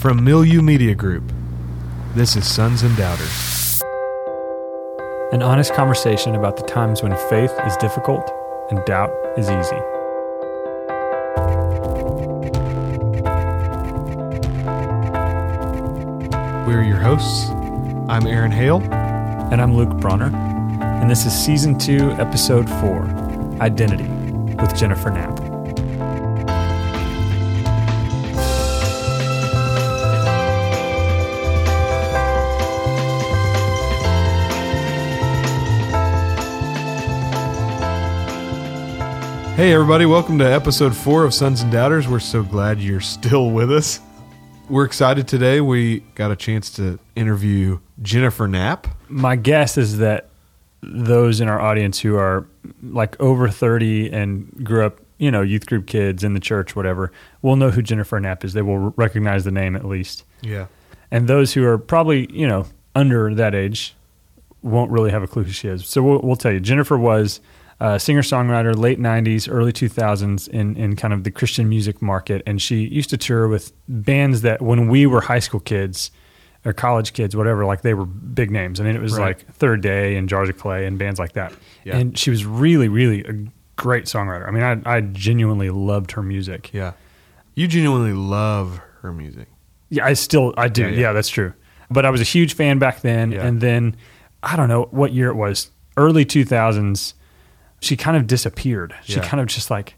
From Milieu Media Group, this is Sons and Doubters. An honest conversation about the times when faith is difficult and doubt is easy. We're your hosts. I'm Aaron Hale. And I'm Luke Bronner. And this is Season 2, Episode 4, Identity, with Jennifer Knapp. Hey everybody, welcome to Episode 4 of Sons and Doubters. We're so glad you're still with us. We're excited today. We got a chance to interview Jennifer Knapp. My guess is that those in our audience who are like over 30 and grew up, youth group kids in the church, whatever, will know who Jennifer Knapp is. They will recognize the name at least. Yeah. And those who are probably, under that age won't really have a clue who she is. So we'll tell you. Jennifer was a singer-songwriter, late 90s, early 2000s in kind of the Christian music market. And she used to tour with bands that when we were high school kids or college kids, whatever, like they were big names. I mean, it was like Third Day and Jars of Clay and bands like that. Yeah. And she was really, really a great songwriter. I mean, I genuinely loved her music. Yeah. You genuinely love her music. Yeah, I do. Yeah, that's true. But I was a huge fan back then. Yeah. And then, I don't know what year it was, early 2000s, she kind of disappeared. She kind of just like,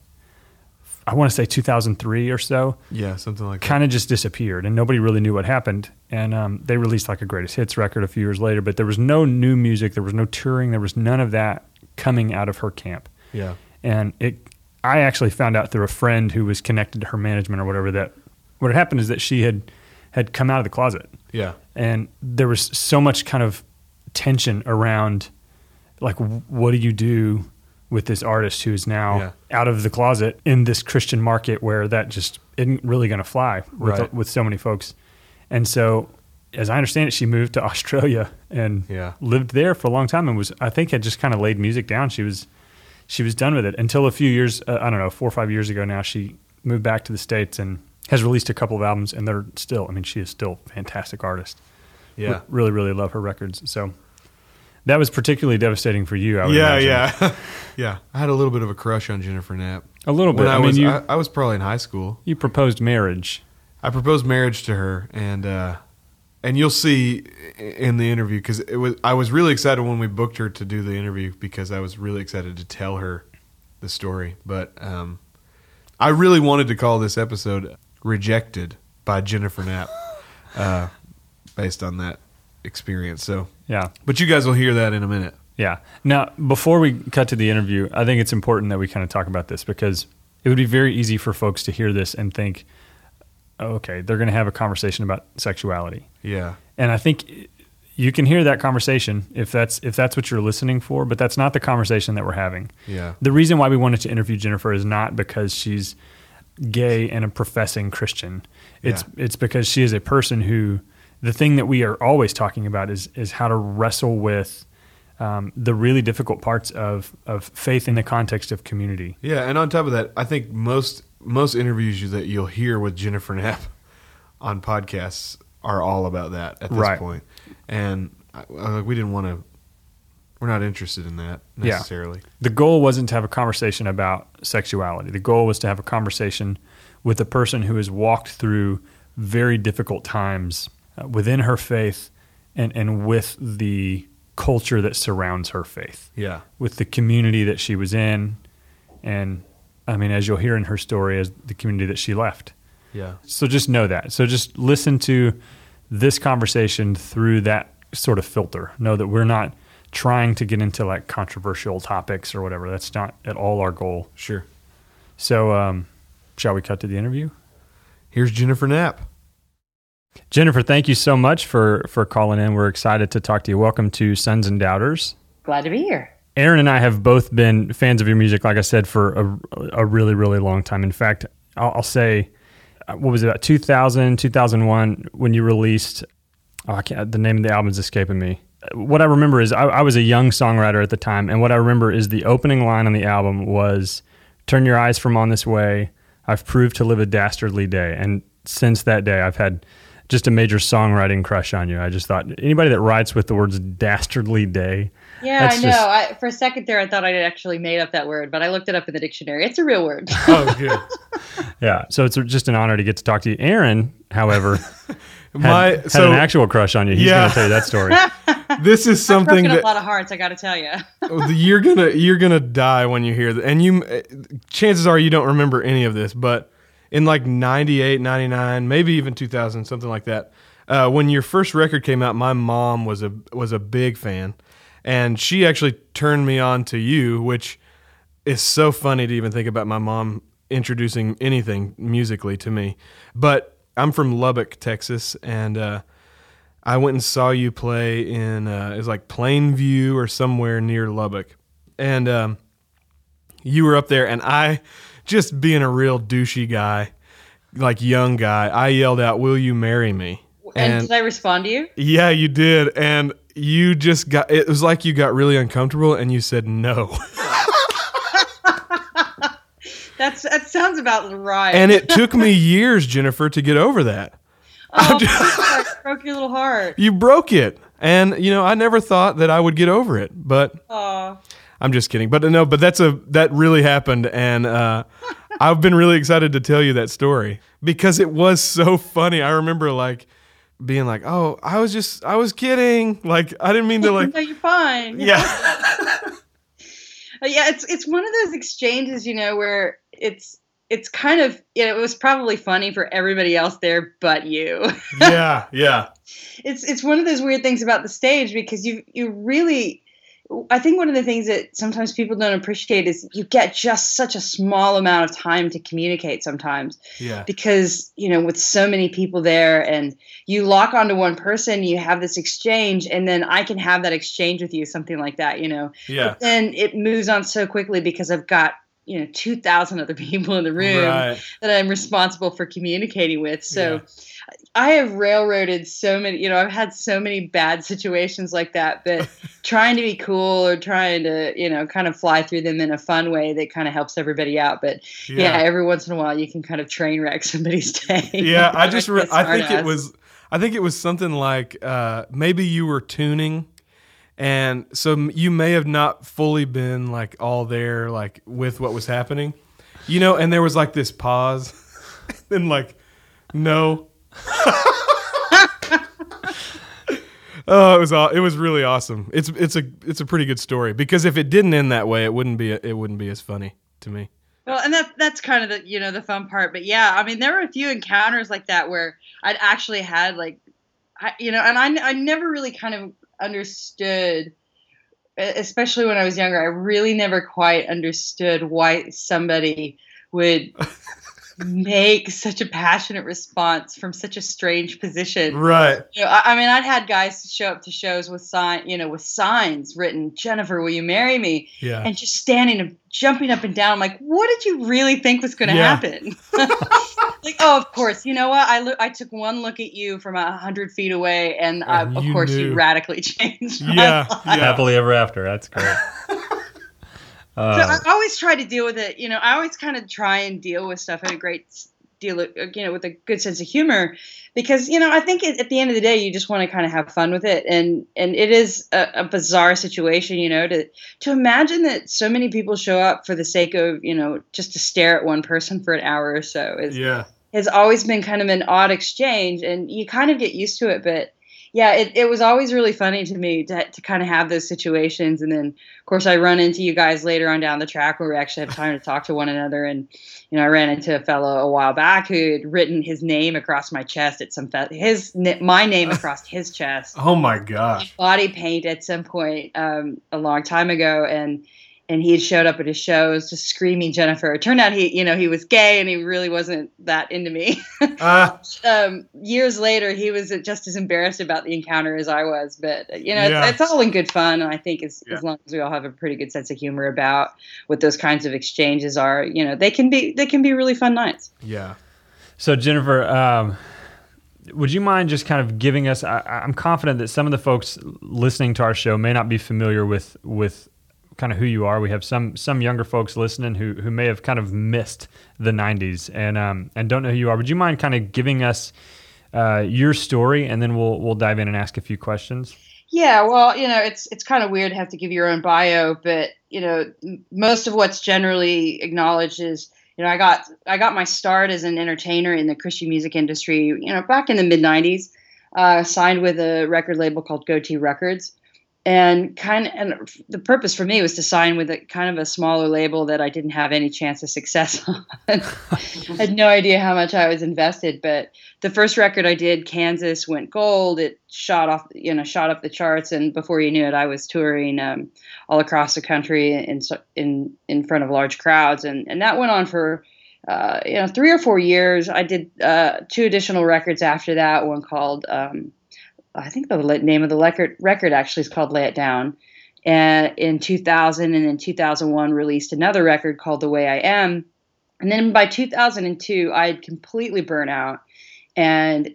I want to say 2003 or so. Yeah, something like that. Kind of just disappeared, and nobody really knew what happened. And they released like a greatest hits record a few years later, but there was no new music, there was no touring, there was none of that coming out of her camp. Yeah. And I actually found out through a friend who was connected to her management or whatever that what had happened is that she had come out of the closet. Yeah. And there was so much kind of tension around, like, what do you do with this artist who is now out of the closet in this Christian market where that just isn't really going to fly with so many folks. And so, as I understand it, she moved to Australia and lived there for a long time and had just kind of laid music down. She was done with it until a few years, 4 or 5 years ago now, she moved back to the States and has released a couple of albums, and they're still, she is still a fantastic artist. Yeah. Really, really love her records. So that was particularly devastating for you, I would imagine. Yeah. Yeah. I had a little bit of a crush on Jennifer Knapp. A little bit. I was probably in high school. You proposed marriage. I proposed marriage to her, and you'll see in the interview, because I was really excited when we booked her to do the interview because I was really excited to tell her the story. But I really wanted to call this episode Rejected by Jennifer Knapp based on that experience. So yeah, but you guys will hear that in a minute. Yeah. Now, before we cut to the interview, I think it's important that we kind of talk about this because it would be very easy for folks to hear this and think, oh, okay, they're going to have a conversation about sexuality. Yeah. And I think you can hear that conversation if that's what you're listening for, but that's not the conversation that we're having. Yeah. The reason why we wanted to interview Jennifer is not because she's gay and a professing Christian. It's because she is a person who, the thing that we are always talking about is how to wrestle with the really difficult parts of faith in the context of community. Yeah, and on top of that, I think most interviews that you'll hear with Jennifer Knapp on podcasts are all about that at this point. And we're not interested in that necessarily. Yeah. The goal wasn't to have a conversation about sexuality. The goal was to have a conversation with a person who has walked through very difficult times within her faith and with the culture that surrounds her faith. Yeah. With the community that she was in, and as you'll hear in her story, as the community that she left. Yeah. So just know that. So just listen to this conversation through that sort of filter. Know that we're not trying to get into like controversial topics or whatever. That's not at all our goal. Sure. So shall we cut to the interview? Here's Jennifer Knapp. Jennifer, thank you so much for calling in. We're excited to talk to you. Welcome to Sons and Doubters. Glad to be here. Aaron and I have both been fans of your music, like I said, for a really, really long time. In fact, I'll say, what was it, about 2000, 2001, when you released, the name of the album is escaping me. What I remember is I was a young songwriter at the time, and what I remember is the opening line on the album was, "Turn your eyes from on this way, I've proved to live a dastardly day." And since that day, I've had just a major songwriting crush on you. I just thought anybody that writes with the words dastardly day. Yeah, I know. For a second there, I thought I had actually made up that word, but I looked it up in the dictionary. It's a real word. Oh, good. Yeah, so it's just an honor to get to talk to you. Aaron, however, had an actual crush on you. He's going to tell you that story. This is something I've broken that a lot of hearts, I got to tell you. you're gonna die when you hear that, and chances are you don't remember any of this, but in like 98, 99, maybe even 2000, something like that, when your first record came out, my mom was a big fan, and she actually turned me on to you, which is so funny to even think about my mom introducing anything musically to me. But I'm from Lubbock, Texas, and I went and saw you play in it was like Plainview or somewhere near Lubbock, and you were up there, and I, just being a real douchey guy, like young guy, I yelled out, "Will you marry me?" And did I respond to you? Yeah, you did, and you just it was like you got really uncomfortable, and you said no. That sounds about right. And it took me years, Jennifer, to get over that. Oh, broke your little heart. You broke it. And, I never thought that I would get over it, but I'm just kidding. But no, but that really happened. And I've been really excited to tell you that story because it was so funny. I remember being like, "Oh, I was kidding. Like, I didn't mean to like." No, you're fine. Yeah. Yeah. It's one of those exchanges, where it's kind of, it was probably funny for everybody else there but you. Yeah, yeah. It's one of those weird things about the stage because you really, I think one of the things that sometimes people don't appreciate is you get just such a small amount of time to communicate sometimes. Yeah. Because, with so many people there and you lock onto one person, you have this exchange, and then I can have that exchange with you, something like that, Yeah. But then it moves on so quickly because I've got 2,000 other people in the room that I'm responsible for communicating with. So I have railroaded so many, I've had so many bad situations like that, but trying to be cool or trying to, kind of fly through them in a fun way that kind of helps everybody out. But every once in a while you can kind of train wreck somebody's day. Yeah. I think it was something like, maybe you were tuning. And so you may have not fully been like all there, like with what was happening, and there was like this pause and like, no. Oh, it was really awesome. It's a pretty good story because if it didn't end that way, it wouldn't be as funny to me. Well, and that's kind of the, the fun part, but yeah, I mean, there were a few encounters like that where I'd actually had like, and I never really kind of understood, especially when I was younger, I really never quite understood why somebody would make such a passionate response from such a strange position. Right. I mean, I'd had guys show up to shows with signs written, "Jennifer, will you marry me?" Yeah. And just standing and jumping up and down. I'm like, what did you really think was going to happen? Like, oh, of course. You know what? I took one look at you from 100 feet away, and of course you radically changed my life. Happily ever after. That's great. So I always try to deal with it. I always kind of try and deal with stuff in a great deal, with a good sense of humor, because I think at the end of the day, you just want to kind of have fun with it, and it is a bizarre situation, to imagine that so many people show up for the sake of just to stare at one person for an hour or so has always been kind of an odd exchange, and you kind of get used to it, but. Yeah, it was always really funny to me to kind of have those situations. And then, of course, I run into you guys later on down the track where we actually have time to talk to one another. And, I ran into a fellow a while back who had written his name across my chest at my name across his chest. Oh, my gosh. Body paint at some point a long time ago. And he had showed up at his shows just screaming Jennifer. It turned out he was gay and he really wasn't that into me. Years later, he was just as embarrassed about the encounter as I was. But, it's all in good fun. And I think as long as we all have a pretty good sense of humor about what those kinds of exchanges are, they can be really fun nights. Yeah. So, Jennifer, would you mind just kind of giving us, I'm confident that some of the folks listening to our show may not be familiar with kind of who you are. We have some younger folks listening who may have kind of missed the 90s and don't know who you are. Would you mind kind of giving us your story, and then we'll dive in and ask a few questions. Yeah, well, it's kind of weird to have to give your own bio, but most of what's generally acknowledged is, I got my start as an entertainer in the Christian music industry, back in the mid '90s. Signed with a record label called Goatee Records, and the purpose for me was to sign with a kind of a smaller label that I didn't have any chance of success on. I had no idea how much I was invested, but the first record I did, Kansas, went gold. It shot up the charts, and before you knew it, I was touring all across the country in front of large crowds, and that went on for 3 or 4 years. I did 2 additional records after that. One called, I think the name of the record actually is called "Lay It Down." And in 2000, and in 2001, released another record called "The Way I Am." And then by 2002, I had completely burnt out and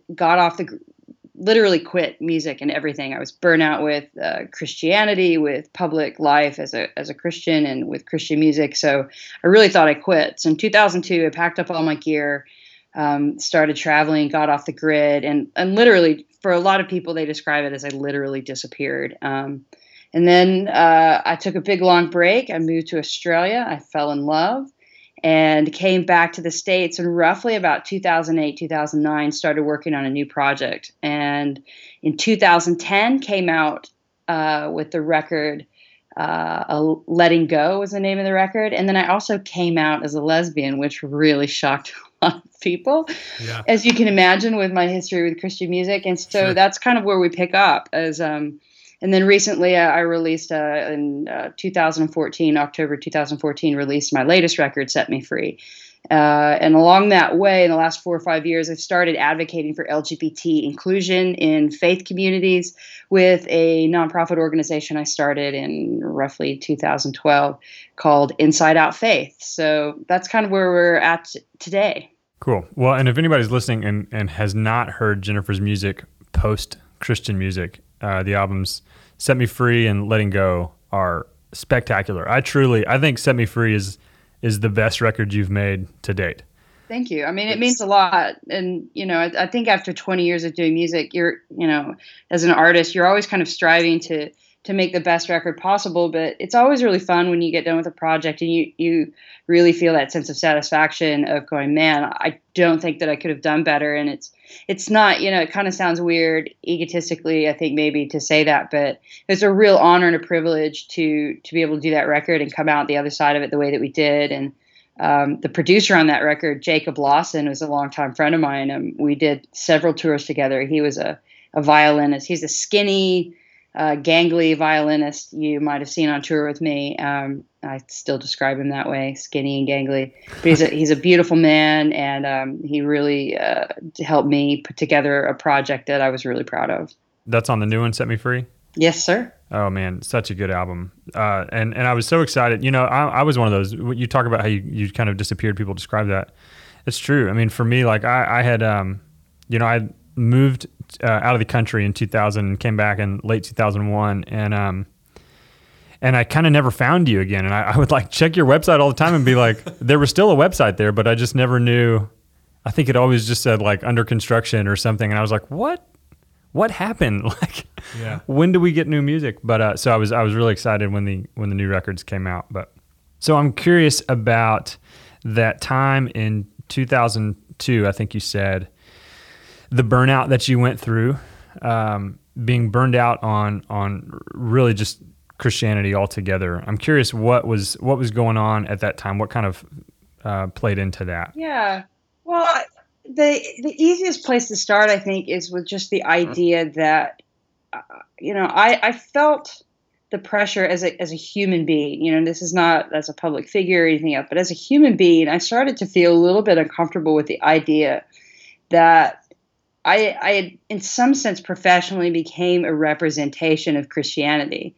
literally quit music and everything. I was burnt out with Christianity, with public life as a Christian, and with Christian music. So I really thought I quit. So in 2002, I packed up all my gear, started traveling, got off the grid, and literally, for a lot of people, they describe it as I literally disappeared. And then I took a big long break. I moved to Australia. I fell in love and came back to the States, and roughly about 2008, 2009, started working on a new project. And in 2010, came out with the record, Letting Go was the name of the record. And then I also came out as a lesbian, which really shocked a lot of people, as you can imagine, with my history with Christian music. And so that's kind of where we pick up and then recently I released in 2014, October 2014, released my latest record, Set Me Free. And along that way, in the last 4 or 5 years, I've started advocating for LGBT inclusion in faith communities with a nonprofit organization I started in roughly 2012 called Inside Out Faith. So that's kind of where we're at today. Cool. Well, and if anybody's listening and has not heard Jennifer's music post Christian music, the albums Set Me Free and Letting Go are spectacular. I think Set Me Free is the best record you've made to date. Thank you. I mean, it means a lot. And, I think after 20 years of doing music, you're, as an artist, you're always kind of striving to make the best record possible. But it's always really fun when you get done with a project and you really feel that sense of satisfaction of going, man, I don't think that I could have done better. And it's not, it kind of sounds weird egotistically, I think, maybe to say that, but it's a real honor and a privilege to be able to do that record and come out the other side of it the way that we did. And the producer on that record, Jacob Lawson, was a longtime friend of mine, and we did several tours together. He was a violinist. He's a skinny, gangly violinist you might have seen on tour with me. I still describe him that way, skinny and gangly. But he's a beautiful man, and he really helped me put together a project that I was really proud of. That's on the new one, Set Me Free? Yes, sir. Oh man, such a good album. And I was so excited. I was one of those. You talk about how you kind of disappeared. People describe that. It's true. I mean, for me, like I had, I moved out of the country in 2000 and came back in late 2001, and I kind of never found you again. And I would like check your website all the time and be like, there was still a website there, but I just never knew. I think it always just said like under construction or something, and I was like, what happened? Like, when do we get new music? But so I was really excited when the new records came out. But so I'm curious about that time in 2002. I think you said the burnout that you went through, being burned out on really just Christianity altogether. I'm curious what was going on at that time. What kind of played into that? Yeah. Well, the easiest place to start, I think, is with just the idea that, I felt the pressure as a human being. This is not as a public figure or anything else, but as a human being, I started to feel a little bit uncomfortable with the idea that I had, in some sense, professionally became a representation of Christianity.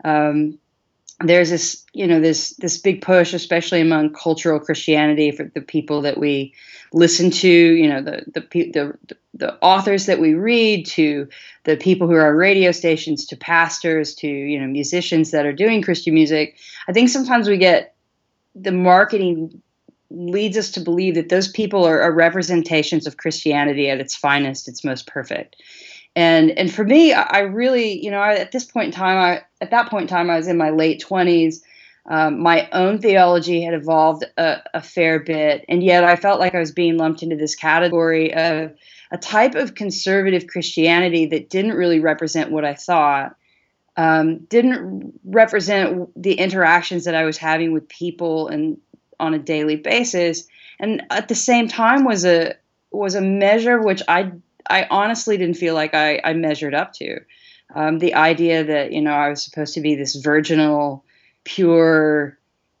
There's this big push, especially among cultural Christianity, for the people that we listen to, the authors that we read, to the people who are on radio stations, to pastors, to musicians that are doing Christian music. I think sometimes we get the marketing leads us to believe that those people are representations of Christianity at its finest, its most perfect. And for me, I really, at that point in time, I was in my late 20s. My own theology had evolved a fair bit, and yet I felt like I was being lumped into this category of a type of conservative Christianity that didn't really represent what I thought, didn't represent the interactions that I was having with people and on a daily basis, and at the same time was a measure which I honestly didn't feel like I measured up to. The idea that I was supposed to be this virginal, pure,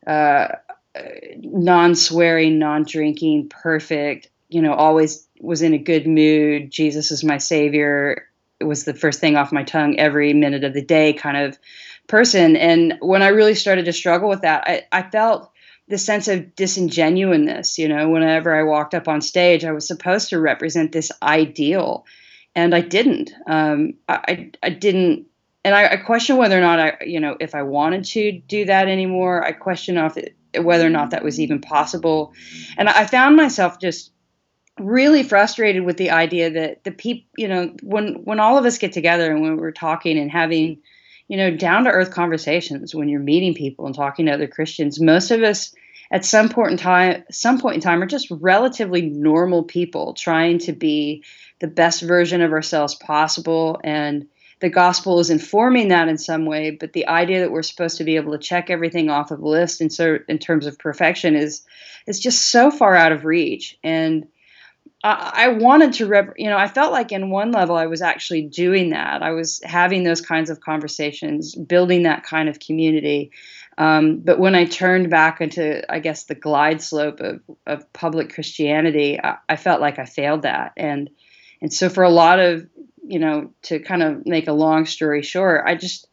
non-swearing, non-drinking, perfect, always was in a good mood. Jesus is my savior. It was the first thing off my tongue every minute of the day kind of person. And when I really started to struggle with that, I felt the sense of disingenuousness. Whenever I walked up on stage, I was supposed to represent this ideal, and I didn't. I didn't. And I question whether or not if I wanted to do that anymore. I question whether or not that was even possible. And I found myself just really frustrated with the idea that the people, when all of us get together and when we're talking and having, down to earth conversations, when you're meeting people and talking to other Christians, most of us at some point in time are just relatively normal people trying to be the best version of ourselves possible. And the gospel is informing that in some way, but the idea that we're supposed to be able to check everything off of the list in terms of perfection is just so far out of reach. And I wanted to, I felt like in one level I was actually doing that. I was having those kinds of conversations, building that kind of community. But when I turned back into, I guess, the glide slope of public Christianity, I felt like I failed that. And so for a lot of, to kind of make a long story short,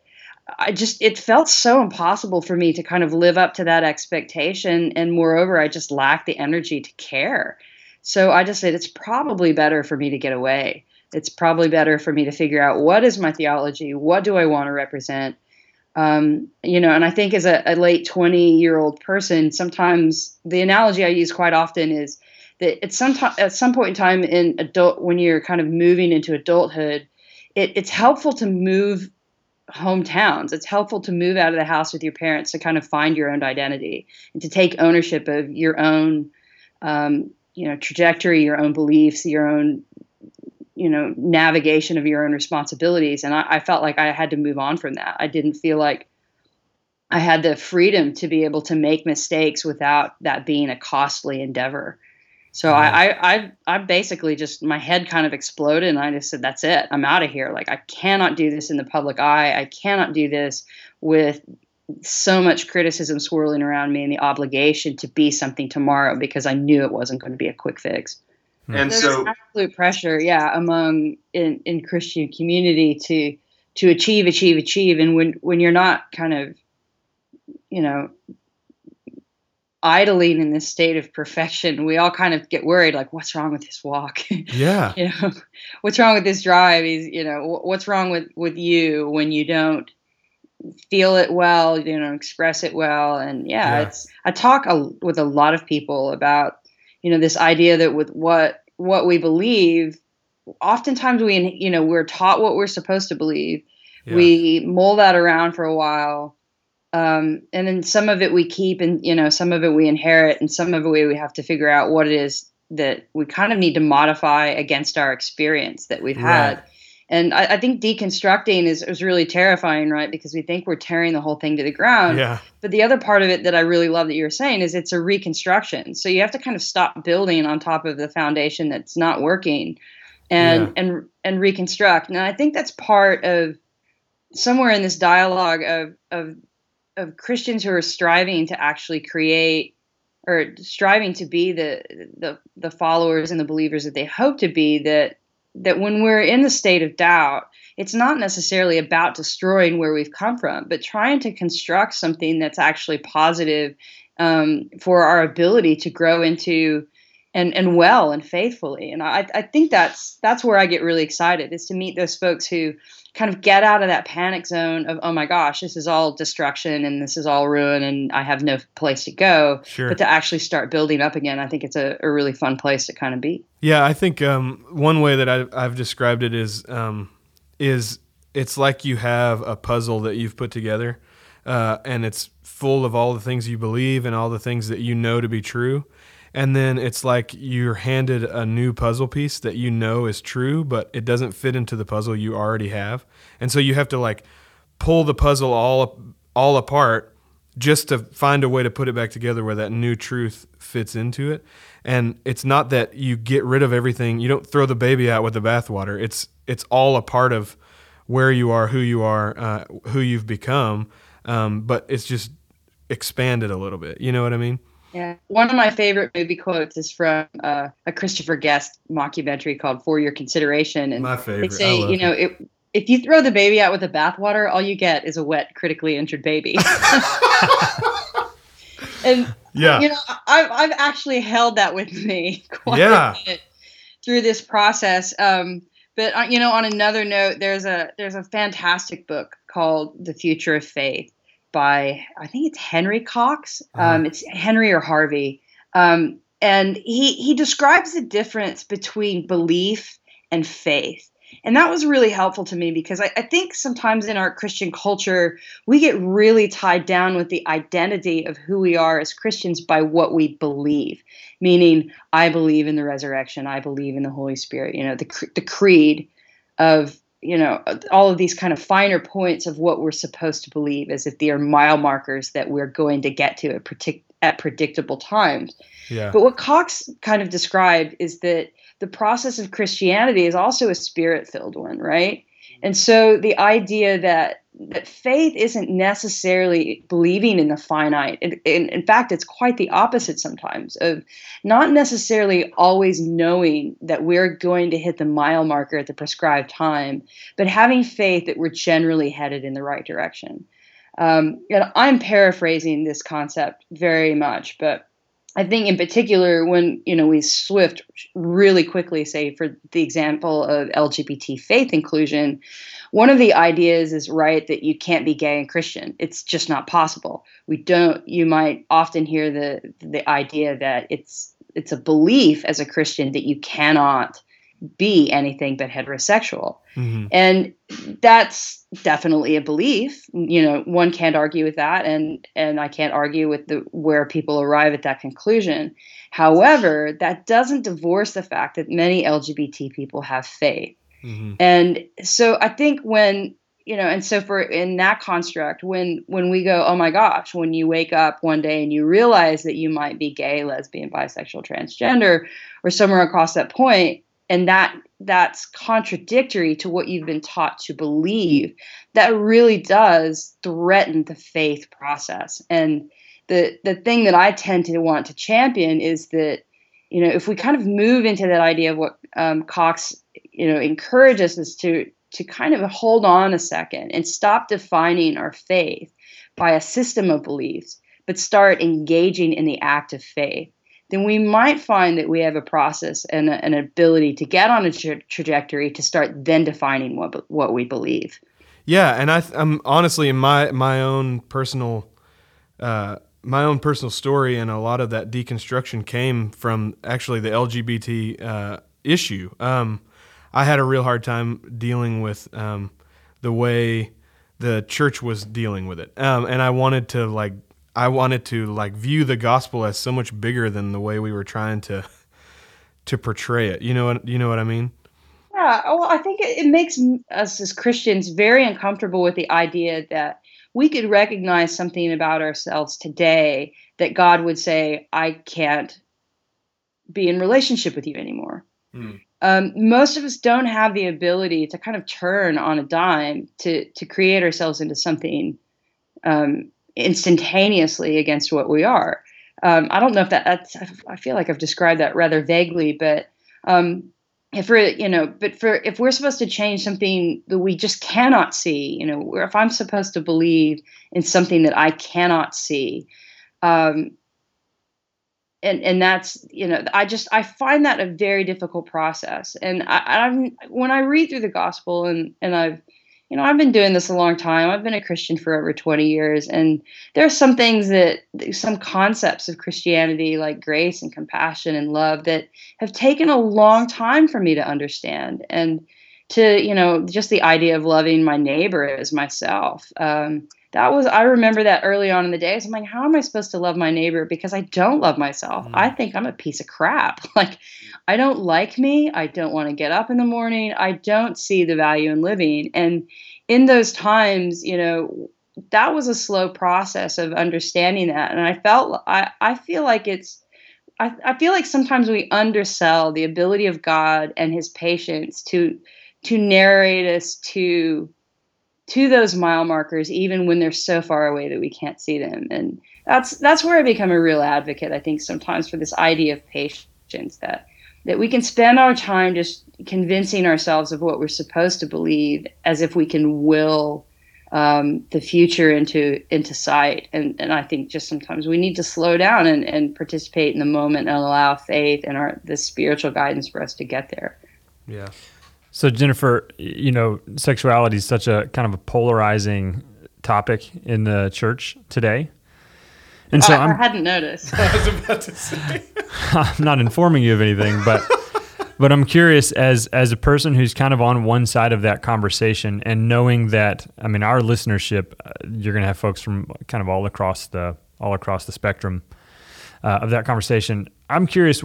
it felt so impossible for me to kind of live up to that expectation. And moreover, I just lacked the energy to care. So I just said, it's probably better for me to get away. It's probably better for me to figure out, what is my theology? What do I want to represent? And I think as a late 20-year-old person, sometimes the analogy I use quite often is that at some point in time when you're kind of moving into adulthood, it's helpful to move hometowns. It's helpful to move out of the house with your parents to kind of find your own identity and to take ownership of your own, trajectory, your own beliefs, your own, navigation of your own responsibilities. And I felt like I had to move on from that. I didn't feel like I had the freedom to be able to make mistakes without that being a costly endeavor. So I basically just, my head kind of exploded, and I just said, that's it. I'm out of here. Like, I cannot do this in the public eye. I cannot do this with so much criticism swirling around me and the obligation to be something tomorrow, because I knew it wasn't going to be a quick fix. And There's so absolute pressure, among in Christian community to achieve. And when you're not kind of, idling in this state of perfection, we all kind of get worried, like, what's wrong with this walk? Yeah. What's wrong with this drive? What's wrong with you when you don't feel it well, express it well. And I talk with a lot of people about, this idea that with what we believe, oftentimes we're taught what we're supposed to believe. Yeah. We mull that around for a while. And then some of it we keep, and, some of it we inherit, and some of it we have to figure out what it is that we kind of need to modify against our experience that we've had. Right. And I think deconstructing is really terrifying, right? Because we think we're tearing the whole thing to the ground. Yeah. But the other part of it that I really love that you were saying is it's a reconstruction. So you have to kind of stop building on top of the foundation that's not working, and reconstruct. And I think that's part of somewhere in this dialogue of Christians who are striving to actually create, or striving to be the followers and the believers that they hope to be, that when we're in the state of doubt, it's not necessarily about destroying where we've come from, but trying to construct something that's actually positive for our ability to grow into and well and faithfully. And I think that's where I get really excited, is to meet those folks who kind of get out of that panic zone of, oh my gosh, this is all destruction and this is all ruin and I have no place to go, Sure. but to actually start building up again, I think it's a really fun place to kind of be. Yeah, I think one way that I've described it is it's like you have a puzzle that you've put together, and it's full of all the things you believe and all the things that you know to be true. And then it's like you're handed a new puzzle piece that you know is true, but it doesn't fit into the puzzle you already have. And so you have to like pull the puzzle all apart just to find a way to put it back together where that new truth fits into it. And it's not that you get rid of everything. You don't throw the baby out with the bathwater. It's all a part of where you are, who you've become, but it's just expanded a little bit. You know what I mean? Yeah. One of my favorite movie quotes is from a Christopher Guest mockumentary called For Your Consideration. And my favorite. They say, if you throw the baby out with the bathwater, all you get is a wet, critically injured baby. And yeah, I've actually held that with me quite a bit through this process. But on another note, there's a fantastic book called The Future of Faith by, I think it's Henry Cox. It's Henry or Harvey. And he describes the difference between belief and faith. And that was really helpful to me because I think sometimes in our Christian culture, we get really tied down with the identity of who we are as Christians by what we believe. Meaning, I believe in the resurrection. I believe in the Holy Spirit. The creed of, all of these kind of finer points of what we're supposed to believe as if they are mile markers that we're going to get to at predictable times. Yeah. But what Cox kind of described is that the process of Christianity is also a spirit-filled one, right? And so the idea that faith isn't necessarily believing in the finite. In fact, it's quite the opposite sometimes, of not necessarily always knowing that we're going to hit the mile marker at the prescribed time, but having faith that we're generally headed in the right direction. And I'm paraphrasing this concept very much, but I think in particular when, we swift really quickly, say for the example of LGBT faith inclusion, one of the ideas is right that you can't be gay and Christian. It's just not possible. You might often hear the idea that it's a belief as a Christian that you cannot be anything but heterosexual. Mm-hmm. And that's definitely a belief. One can't argue with that, and I can't argue with where people arrive at that conclusion. However, that doesn't divorce the fact that many LGBT people have faith. Mm-hmm. And so I think when, and so in that construct, when we go, oh my gosh, when you wake up one day and you realize that you might be gay, lesbian, bisexual, transgender, or somewhere across that point, and that's contradictory to what you've been taught to believe, that really does threaten the faith process. And the thing that I tend to want to champion is that, if we kind of move into that idea of what Cox, encourages us to kind of hold on a second and stop defining our faith by a system of beliefs, but start engaging in the act of faith, then we might find that we have a process and an ability to get on a trajectory to start then defining what we believe. Yeah, and I'm honestly in my own personal story, and a lot of that deconstruction came from actually the LGBT issue. I had a real hard time dealing with the way the church was dealing with it, and I wanted to view the gospel as so much bigger than the way we were trying to portray it. You know what I mean? Yeah. Well, I think it makes us as Christians very uncomfortable with the idea that we could recognize something about ourselves today that God would say, I can't be in relationship with you anymore. Most of us don't have the ability to kind of turn on a dime to create ourselves into something instantaneously against what we are. I don't know if that's, I feel like I've described that rather vaguely, but if we're supposed to change something that we just cannot see, if I'm supposed to believe in something that I cannot see, and that's, I find that a very difficult process. And when I read through the gospel and I've, I've been doing this a long time. I've been a Christian for over 20 years. And there are some things some concepts of Christianity, like grace and compassion and love, that have taken a long time for me to understand. And just the idea of loving my neighbor as myself. I remember that early on in the day. So I'm like, how am I supposed to love my neighbor? Because I don't love myself. I think I'm a piece of crap. Like, I don't like me. I don't want to get up in the morning. I don't see the value in living. And in those times, that was a slow process of understanding that. And I feel like I feel like sometimes we undersell the ability of God and his patience to narrate us to those mile markers, even when they're so far away that we can't see them. And that's where I become a real advocate, I think, sometimes, for this idea of patience, that we can spend our time just convincing ourselves of what we're supposed to believe, as if we can will the future into sight. And I think just sometimes we need to slow down and participate in the moment and allow faith and the spiritual guidance for us to get there. Yeah. So Jennifer, sexuality is such a kind of a polarizing topic in the church today. And so I hadn't noticed. I was about to say. I'm not informing you of anything, but I'm curious, as a person who's kind of on one side of that conversation, and knowing that, our listenership, you're going to have folks from kind of all across the spectrum of that conversation. I'm curious,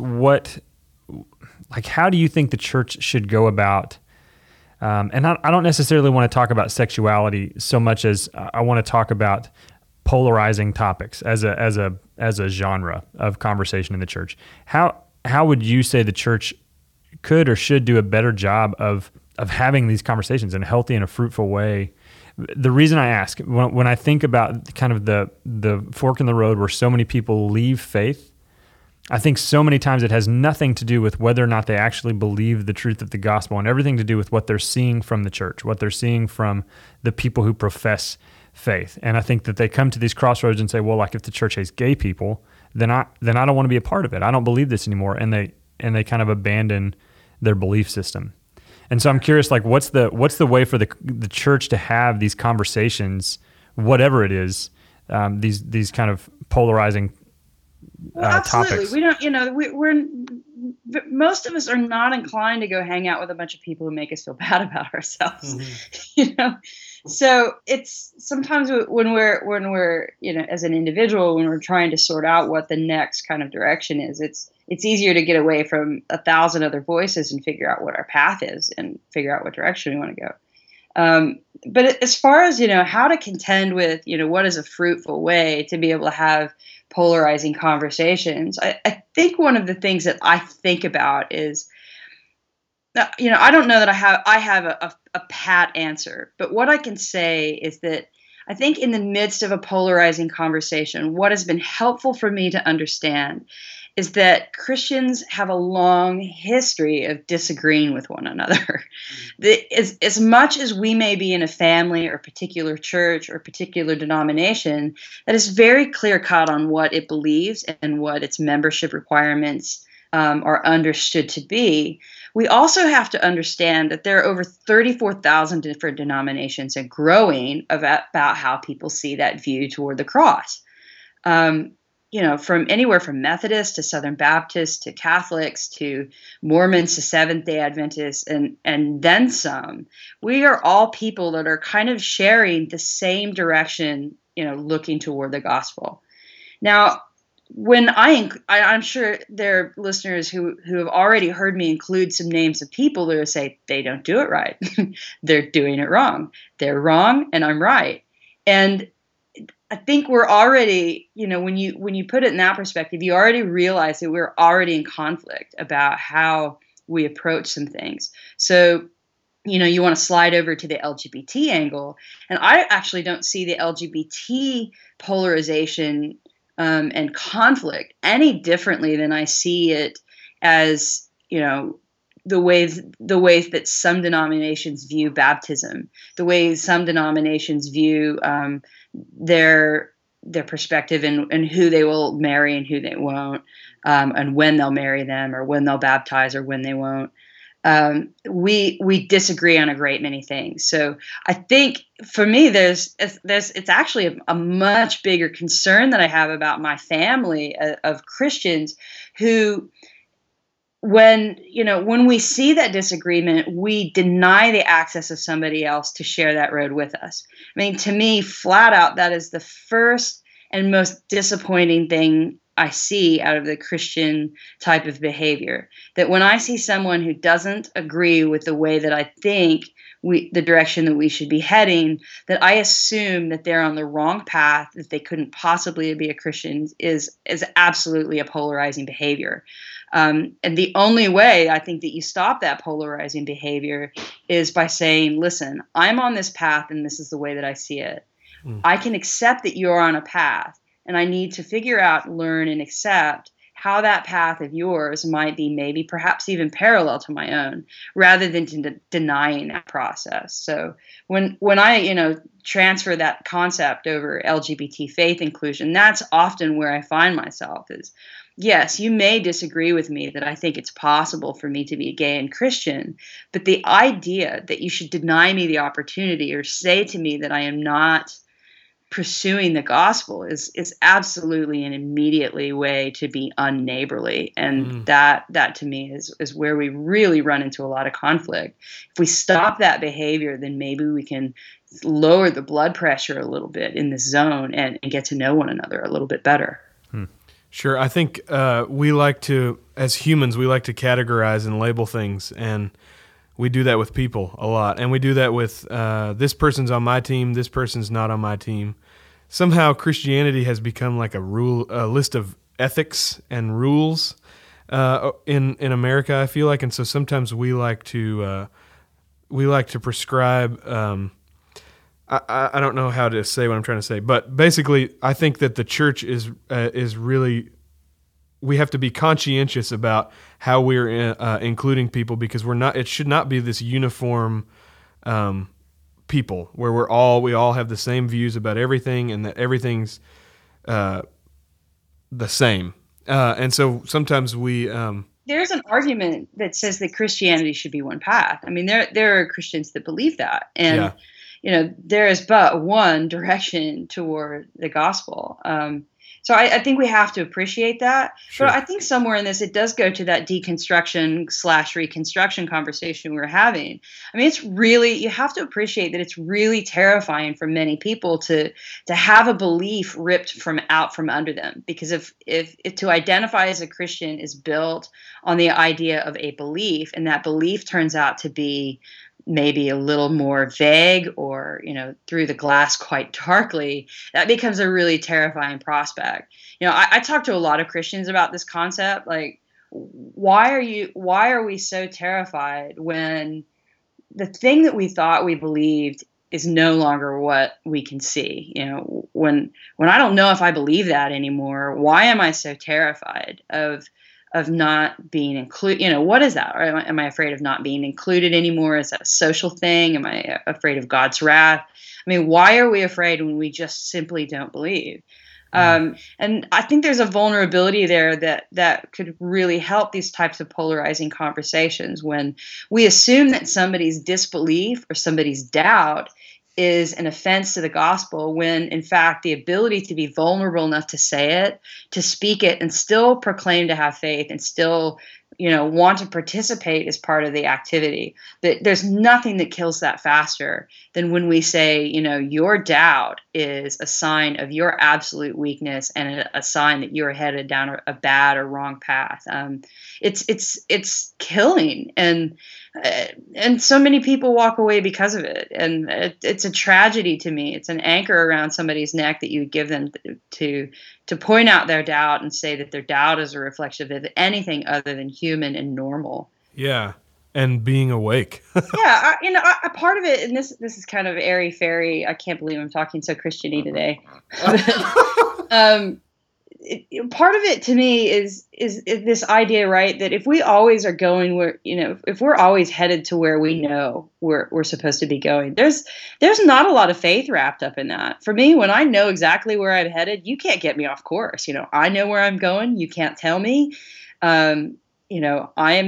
how do you think the church should go about? And I don't necessarily want to talk about sexuality so much as I want to talk about polarizing topics as a genre of conversation in the church. How would you say the church could or should do a better job of having these conversations in a healthy and a fruitful way? The reason I ask, when I think about kind of the fork in the road where so many people leave faith, I think so many times it has nothing to do with whether or not they actually believe the truth of the gospel, and everything to do with what they're seeing from the church, what they're seeing from the people who profess faith. And I think that they come to these crossroads and say, well, like, if the church hates gay people, then I don't want to be a part of it. I don't believe this anymore. And they kind of abandon their belief system. And so I'm curious, like, what's the way for the church to have these conversations, whatever it is, these kind of polarizing absolutely. topics? We don't, we're most of us are not inclined to go hang out with a bunch of people who make us feel bad about ourselves. Mm-hmm. So it's sometimes when we're as an individual, when we're trying to sort out what the next kind of direction is, it's easier to get away from 1,000 other voices and figure out what our path is and figure out what direction we want to go. But as far as, how to contend with, what is a fruitful way to be able to have polarizing conversations, I think one of the things that I think about is, I don't know that I have a pat answer, but what I can say is that I think in the midst of a polarizing conversation, what has been helpful for me to understand is that Christians have a long history of disagreeing with one another. As much as we may be in a family or particular church or particular denomination that is very clear cut on what it believes and what its membership requirements are understood to be, we also have to understand that there are over 34,000 different denominations and growing about how people see that view toward the cross. From anywhere from Methodists to Southern Baptists to Catholics to Mormons to Seventh-day Adventists and then some. We are all people that are kind of sharing the same direction, looking toward the gospel. Now, when I'm sure there are listeners who have already heard me include some names of people who say they don't do it right. They're doing it wrong. They're wrong and I'm right. And I think we're already, when you put it in that perspective, you already realize that we're already in conflict about how we approach some things. So, you want to slide over to the LGBT angle, and I actually don't see the LGBT polarization and conflict any differently than I see it as, the ways that some denominations view baptism, the ways some denominations view their perspective and who they will marry and who they won't, and when they'll marry them or when they'll baptize or when they won't. we disagree on a great many things. So I think for me, it's actually a much bigger concern that I have about my family of Christians who, when we see that disagreement, we deny the access of somebody else to share that road with us. I mean, to me, flat out, that is the first and most disappointing thing I see out of the Christian type of behavior. That when I see someone who doesn't agree with the way that I think the direction that we should be heading, that I assume that they're on the wrong path, that they couldn't possibly be a Christian, is absolutely a polarizing behavior. And the only way I think that you stop that polarizing behavior is by saying, listen, I'm on this path and this is the way that I see it. I can accept that you're on a path, and I need to figure out, learn, and accept how that path of yours might be maybe perhaps even parallel to my own, rather than denying that process. So when I transfer that concept over LGBT faith inclusion, that's often where I find myself is, yes, you may disagree with me that I think it's possible for me to be gay and Christian, but the idea that you should deny me the opportunity or say to me that I am not pursuing the gospel is absolutely an immediately way to be unneighborly. And that to me is where we really run into a lot of conflict. If we stop that behavior, then maybe we can lower the blood pressure a little bit in this zone and get to know one another a little bit better. Sure. I think as humans, we like to categorize and label things, and we do that with people a lot. And we do that with this person's on my team, this person's not on my team. Somehow Christianity has become like a list of ethics and rules in America, I feel like. And so sometimes we like to prescribe. I don't know how to say what I'm trying to say, but basically, I think that the church is really. We have to be conscientious about how we're including people, because we're not. It should not be this uniform people where we all have the same views about everything, and that everything's the same. And so sometimes we. There's an argument that says that Christianity should be one path. I mean, there are Christians that believe that, and there is but one direction toward the gospel. So I think we have to appreciate that. Sure. But I think somewhere in this, it does go to that deconstruction/reconstruction conversation we're having. I mean, you have to appreciate that it's really terrifying for many people to have a belief ripped out from under them. Because if to identify as a Christian is built on the idea of a belief, and that belief turns out to be maybe a little more vague or, through the glass quite darkly, that becomes a really terrifying prospect. I talk to a lot of Christians about this concept. Like, why are we so terrified when the thing that we thought we believed is no longer what we can see? When I don't know if I believe that anymore, why am I so terrified of not being included? What is that? Or am I afraid of not being included anymore? Is that a social thing? Am I afraid of God's wrath? I mean, why are we afraid when we just simply don't believe? And I think there's a vulnerability there that could really help these types of polarizing conversations, when we assume that somebody's disbelief or somebody's doubt is an offense to the gospel, when in fact the ability to be vulnerable enough to say it, to speak it, and still proclaim to have faith, and still want to participate as part of the activity. There's nothing that kills that faster than when we say, your doubt is a sign of your absolute weakness and a sign that you're headed down a bad or wrong path. It's killing, and so many people walk away because of it, and it's a tragedy to me. It's an anchor around somebody's neck that you give them to point out their doubt and say that their doubt is a reflection of anything other than human and normal. Yeah, and being awake. Yeah, a part of it, and this is kind of airy-fairy. I can't believe I'm talking so Christian-y today. Part of it to me is this idea, right, that if we always are going where, if we're always headed to where we know we're supposed to be going, there's not a lot of faith wrapped up in that. For me, when I know exactly where I'm headed, you can't get me off course. I know where I'm going. You can't tell me. I'm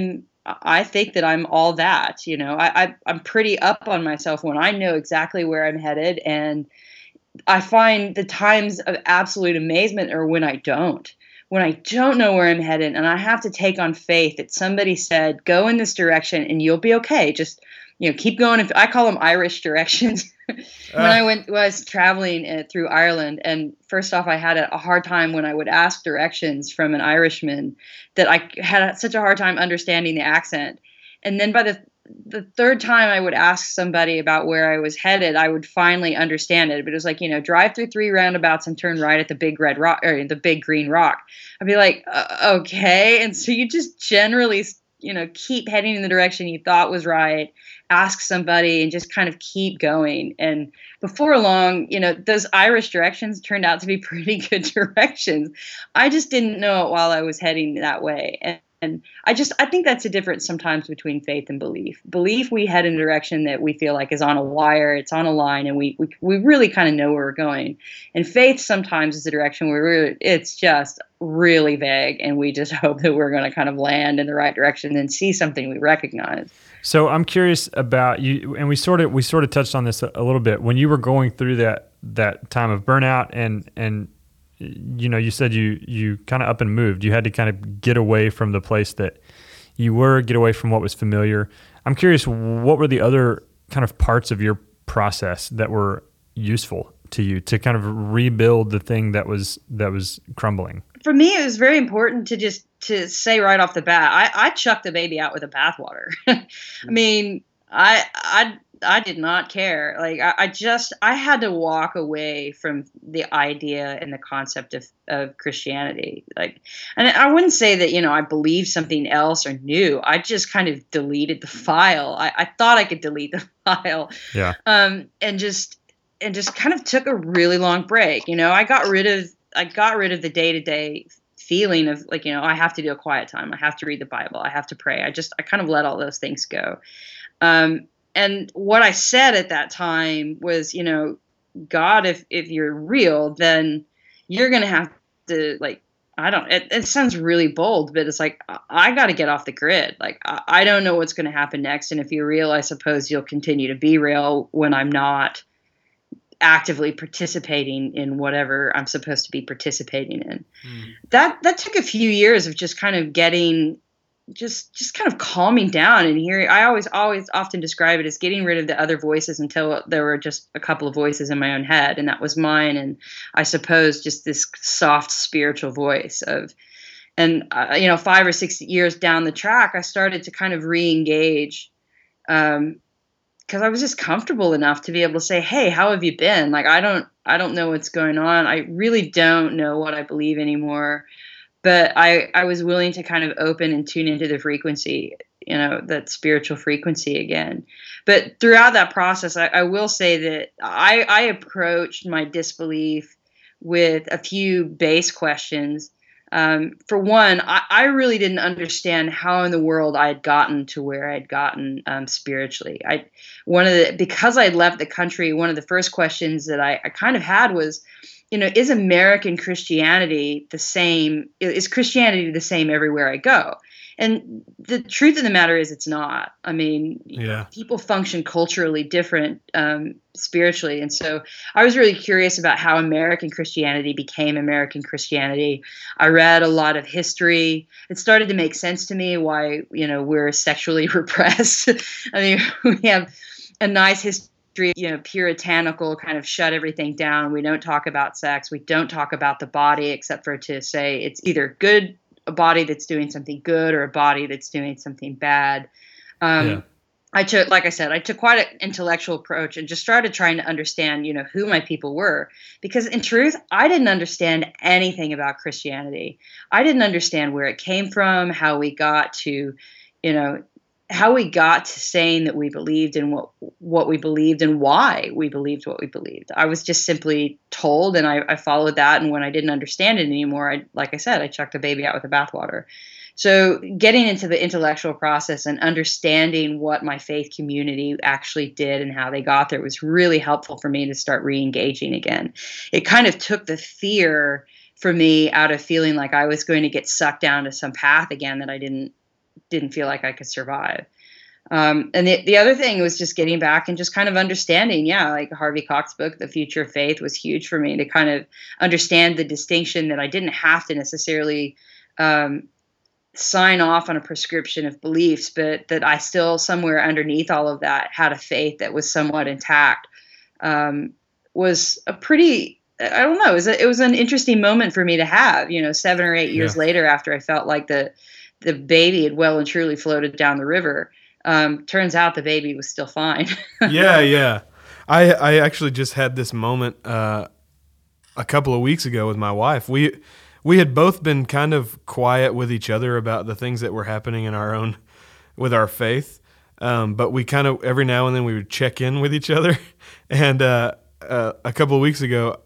I think that I'm all that, I'm pretty up on myself when I know exactly where I'm headed. And I find the times of absolute amazement are when I don't. When I don't know where I'm headed and I have to take on faith that somebody said, go in this direction and you'll be okay. Just, keep going. I call them Irish directions. When I was traveling through Ireland, and first off, I had a hard time when I would ask directions from an Irishman, that I had such a hard time understanding the accent. And then by the third time I would ask somebody about where I was headed, I would finally understand it. But it was like, drive through 3 roundabouts and turn right at the big red rock, or the big green rock. I'd be like, okay. And so you just generally, keep heading in the direction you thought was right, ask somebody, and just kind of keep going. And before long, those Irish directions turned out to be pretty good directions. I just didn't know it while I was heading that way. And I think that's a difference sometimes between faith and belief. Belief, we head in a direction that we feel like is on a wire, it's on a line, and we really kind of know where we're going. And faith sometimes is a direction where it's just really vague, and we just hope that we're going to kind of land in the right direction and see something we recognize. So I'm curious about you, and we sort of touched on this a little bit when you were going through that time of burnout, and you said you kind of up and moved. You had to kind of get away from the place that you were, get away from what was familiar. I'm curious, what were the other kind of parts of your process that were useful to you to kind of rebuild the thing that was crumbling? For me, it was very important to say right off the bat, I chucked the baby out with the bathwater. I mean, I did not care. Like I had to walk away from the idea and the concept of Christianity. Like, and I wouldn't say that, I believed something else or knew. I just kind of deleted the file. I thought I could delete the file. Yeah. And just kind of took a really long break. I got rid of the day-to-day feeling of like, I have to do a quiet time. I have to read the Bible. I have to pray. I kind of let all those things go. And what I said at that time was, God, if you're real, then you're going to have to, like, it sounds really bold, but it's like, I got to get off the grid. Like, I don't know what's going to happen next. And if you're real, I suppose you'll continue to be real when I'm not actively participating in whatever I'm supposed to be participating in. That took a few years of just kind of getting just kind of calming down and hearing. I always often describe it as getting rid of the other voices until there were just a couple of voices in my own head, and that was mine, and I suppose just this soft spiritual voice of. And 5 or 6 years down the track, I started to kind of re-engage, because I was just comfortable enough to be able to say, "Hey, how have you been?" Like, I don't know what's going on. I really don't know what I believe anymore. But I was willing to kind of open and tune into the frequency, that spiritual frequency again. But throughout that process, I will say that I approached my disbelief with a few base questions. For one, I really didn't understand how in the world I had gotten to where I'd gotten spiritually. Because I had left the country, one of the first questions that I kind of had was, is American Christianity the same? Is Christianity the same everywhere I go? And the truth of the matter is it's not. I mean, people function culturally different spiritually. And so I was really curious about how American Christianity became American Christianity. I read a lot of history. It started to make sense to me why, we're sexually repressed. I mean, we have a nice history. Puritanical, kind of shut everything down. We don't talk about sex. We don't talk about the body except for to say it's either a body that's doing something good or a body that's doing something bad. I took quite an intellectual approach and just started trying to understand, who my people were. Because in truth, I didn't understand anything about Christianity. I didn't understand where it came from, how we got to, saying that we believed in what we believed and why we believed what we believed. I was just simply told, and I followed that. And when I didn't understand it anymore, I chucked the baby out with the bathwater. So getting into the intellectual process and understanding what my faith community actually did and how they got there was really helpful for me to start re-engaging again. It kind of took the fear for me out of feeling like I was going to get sucked down to some path again that I didn't didn't feel like I could survive. And the other thing was just getting back and just kind of understanding, like Harvey Cox's book, The Future of Faith, was huge for me to kind of understand the distinction that I didn't have to necessarily sign off on a prescription of beliefs, but that I still somewhere underneath all of that had a faith that was somewhat intact. Was a pretty, I don't know, it was an interesting moment for me to have, 7 or 8 years later, after I felt like the baby had well and truly floated down the river. Turns out the baby was still fine. Yeah. I actually just had this moment a couple of weeks ago with my wife. We had both been kind of quiet with each other about the things that were happening with our faith. But we kind of, every now and then we would check in with each other. And a couple of weeks ago,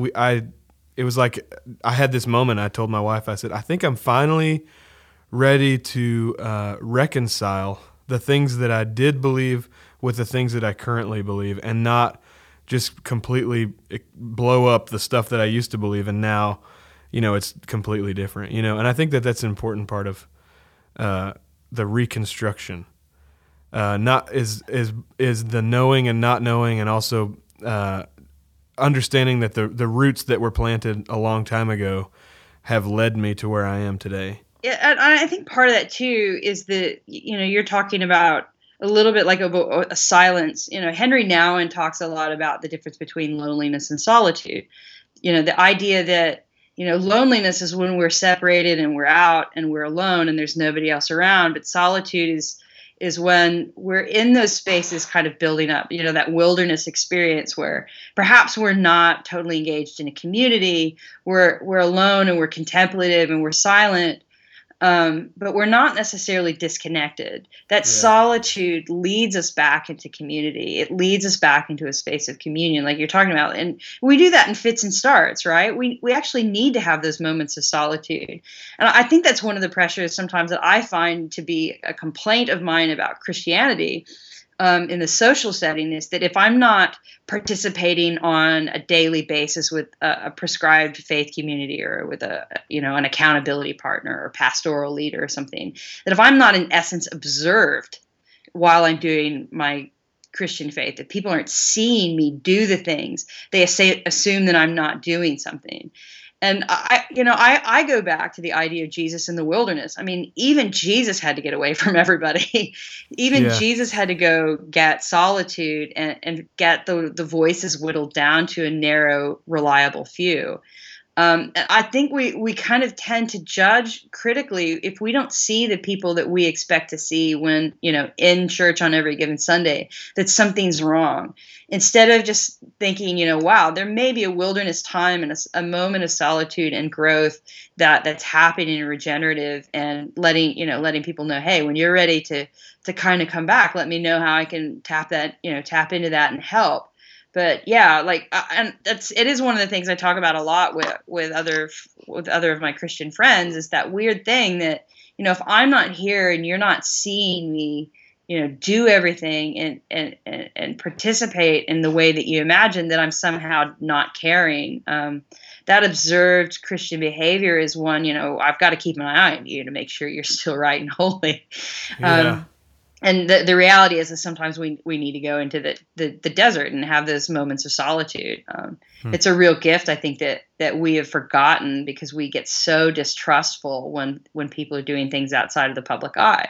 it was like I had this moment. I told my wife, I said, I think I'm finally ready to reconcile the things that I did believe with the things that I currently believe, and not just completely blow up the stuff that I used to believe and now, it's completely different, and I think that that's an important part of the reconstruction. Not is the knowing and not knowing, and also understanding that the roots that were planted a long time ago have led me to where I am today. Yeah, and I think part of that too is that you're talking about a little bit like a silence. Henry Nouwen talks a lot about the difference between loneliness and solitude. The idea that loneliness is when we're separated and we're out and we're alone and there's nobody else around, but solitude is when we're in those spaces kind of building up, that wilderness experience where perhaps we're not totally engaged in a community, we're alone and we're contemplative and we're silent. But we're not necessarily disconnected. That solitude leads us back into community. It leads us back into a space of communion, like you're talking about. And we do that in fits and starts, right? We actually need to have those moments of solitude. And I think that's one of the pressures sometimes that I find to be a complaint of mine about Christianity in the social setting, is that if I'm not participating on a daily basis with a prescribed faith community or with an accountability partner or pastoral leader or something, that if I'm not in essence observed while I'm doing my Christian faith, that people aren't seeing me do the things, they assume that I'm not doing something. And I go back to the idea of Jesus in the wilderness. I mean, even Jesus had to get away from everybody. Jesus had to go get solitude and get the voices whittled down to a narrow, reliable few. I think we kind of tend to judge critically if we don't see the people that we expect to see when, in church on every given Sunday, that something's wrong. Instead of just thinking, wow, there may be a wilderness time and a moment of solitude and growth that's happening and regenerative, and letting people know, hey, when you're ready to kind of come back, let me know how I can tap into that and help. But and it is one of the things I talk about a lot with other of my Christian friends, is that weird thing that, if I'm not here and you're not seeing me, do everything and participate in the way that you imagine, that I'm somehow not caring. That observed Christian behavior is one, I've got to keep my eye on you to make sure you're still right and holy. Yeah. And the reality is that sometimes we need to go into the desert and have those moments of solitude. It's a real gift, I think, that we have forgotten because we get so distrustful when people are doing things outside of the public eye.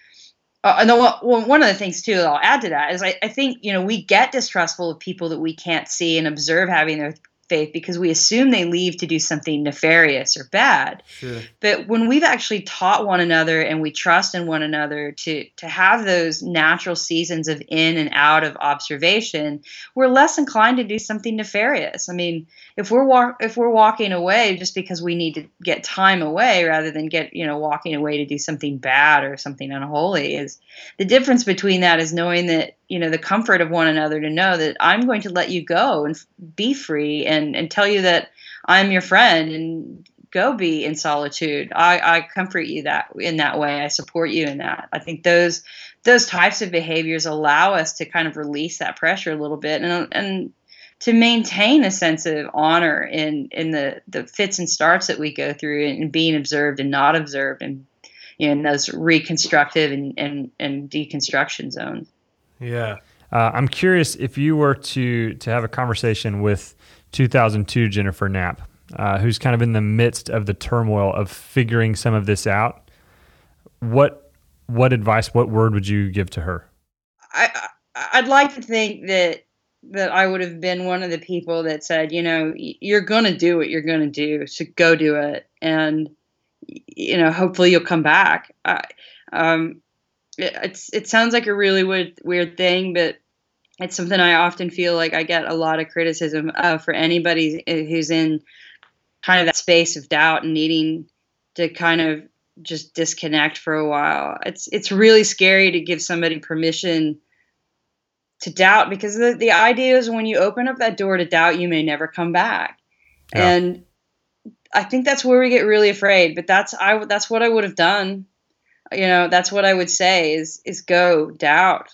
And one of the things, too, that I'll add to that is I think, we get distrustful of people that we can't see and observe having their faith because we assume they leave to do something nefarious or bad. Sure. But when we've actually taught one another and we trust in one another to have those natural seasons of in and out of observation, we're less inclined to do something nefarious. I mean, if we're walking away just because we need to get time away rather than walking away to do something bad or something unholy, is the difference between that is knowing that, the comfort of one another, to know that I'm going to let you go and be free and tell you that I'm your friend and go be in solitude. I comfort you in that way. I support you in that. I think those types of behaviors allow us to kind of release that pressure a little bit and to maintain a sense of honor in the fits and starts that we go through and being observed and not observed, and in those reconstructive and deconstruction zones. Yeah. I'm curious if you were to have a conversation with 2002 Jennifer Knapp, who's kind of in the midst of the turmoil of figuring some of this out. What advice, what word would you give to her? I'd like to think that I would have been one of the people that said, you're going to do what you're going to do, so go do it. And, hopefully you'll come back. It sounds like a really weird thing, but it's something I often feel like I get a lot of criticism for anybody who's in kind of that space of doubt and needing to kind of just disconnect for a while. It's really scary to give somebody permission to doubt, because the idea is when you open up that door to doubt, you may never come back. Yeah. And I think that's where we get really afraid, but that's what I would have done. That's what I would say is go doubt,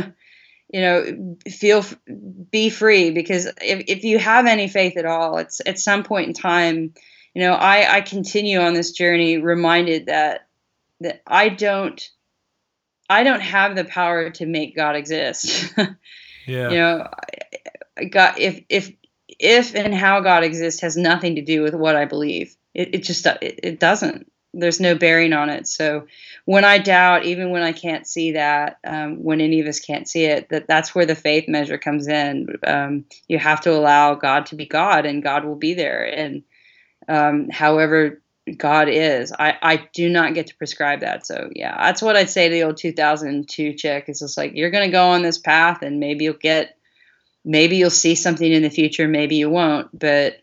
be free, because if you have any faith at all, it's at some point in time, I continue on this journey reminded that I don't have the power to make God exist. Yeah. God, if and how God exists has nothing to do with what I believe. It doesn't. There's no bearing on it. So when I doubt, even when I can't see that, when any of us can't see it, that's where the faith measure comes in. You have to allow God to be God, and God will be there. And however God is, I do not get to prescribe that. So yeah, that's what I'd say to the old 2002 chick. It's just like, you're going to go on this path, and maybe you'll see something in the future, maybe you won't, but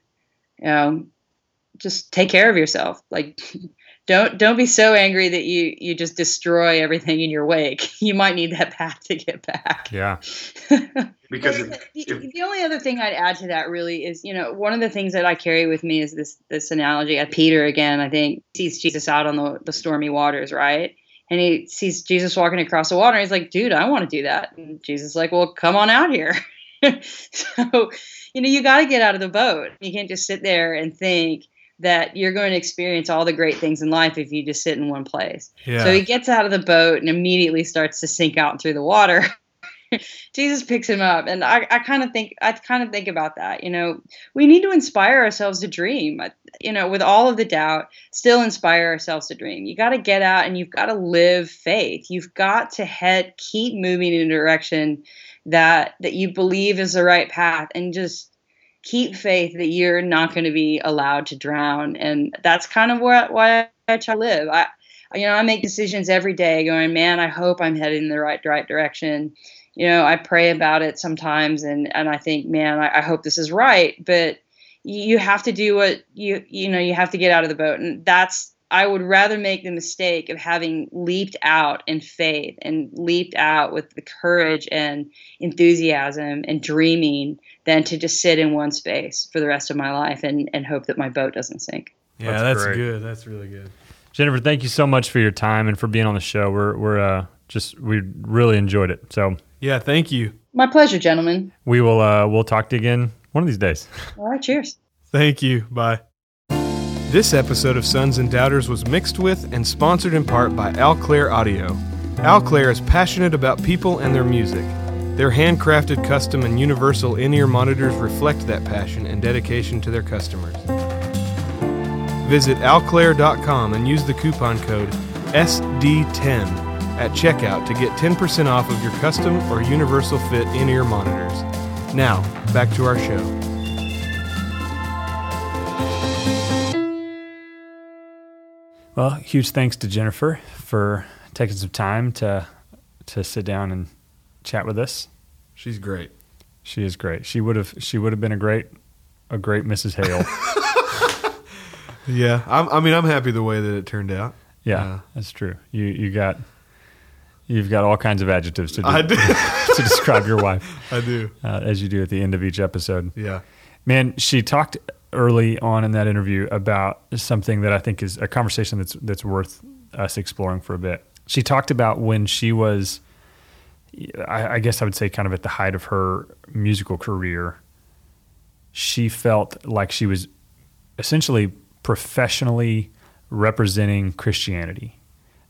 just take care of yourself. Like, don't be so angry that you just destroy everything in your wake. You might need that path to get back. Yeah. Because the only other thing I'd add to that really is, one of the things that I carry with me is this analogy at Peter again, I think, sees Jesus out on the stormy waters, right? And he sees Jesus walking across the water, and he's like, dude, I want to do that. And Jesus is like, well, come on out here. So, you got to get out of the boat. You can't just sit there and think that you're going to experience all the great things in life if you just sit in one place. Yeah. So he gets out of the boat and immediately starts to sink out through the water. Jesus picks him up, and I kind of think about that. We need to inspire ourselves to dream. With all of the doubt, still inspire ourselves to dream. You got to get out, and you've got to live faith. You've got to keep moving in a direction that you believe is the right path, and just keep faith that you're not going to be allowed to drown. And that's kind of why I try to live. I make decisions every day going, man, I hope I'm heading in the right direction. I pray about it sometimes, and I think, man, I hope this is right. But you have to do what you have to get out of the boat. And I would rather make the mistake of having leaped out in faith and leaped out with the courage and enthusiasm and dreaming than to just sit in one space for the rest of my life and hope that my boat doesn't sink. Yeah, that's good. That's really good. Jennifer, thank you so much for your time and for being on the show. We really enjoyed it. So yeah, thank you. My pleasure, gentlemen. We'll talk to you again one of these days. All right, cheers. Thank you. Bye. This episode of Sons and Doubters was mixed with and sponsored in part by Al Claire Audio. Al Claire is passionate about people and their music. Their handcrafted, custom, and universal in-ear monitors reflect that passion and dedication to their customers. Visit alclaire.com and use the coupon code SD10 at checkout to get 10% off of your custom or universal fit in-ear monitors. Now, back to our show. Well, huge thanks to Jennifer for taking some time to sit down and chat with us. She's great. She is great. She would have been a great Mrs. Hale. Yeah, I'm happy the way that it turned out. Yeah, that's true. You've got all kinds of adjectives to describe your wife. I do, as you do at the end of each episode. Yeah, man, she talked early on in that interview about something that I think is a conversation that's worth us exploring for a bit. She talked about when she was, I guess I would say, kind of at the height of her musical career, she felt like she was essentially professionally representing Christianity.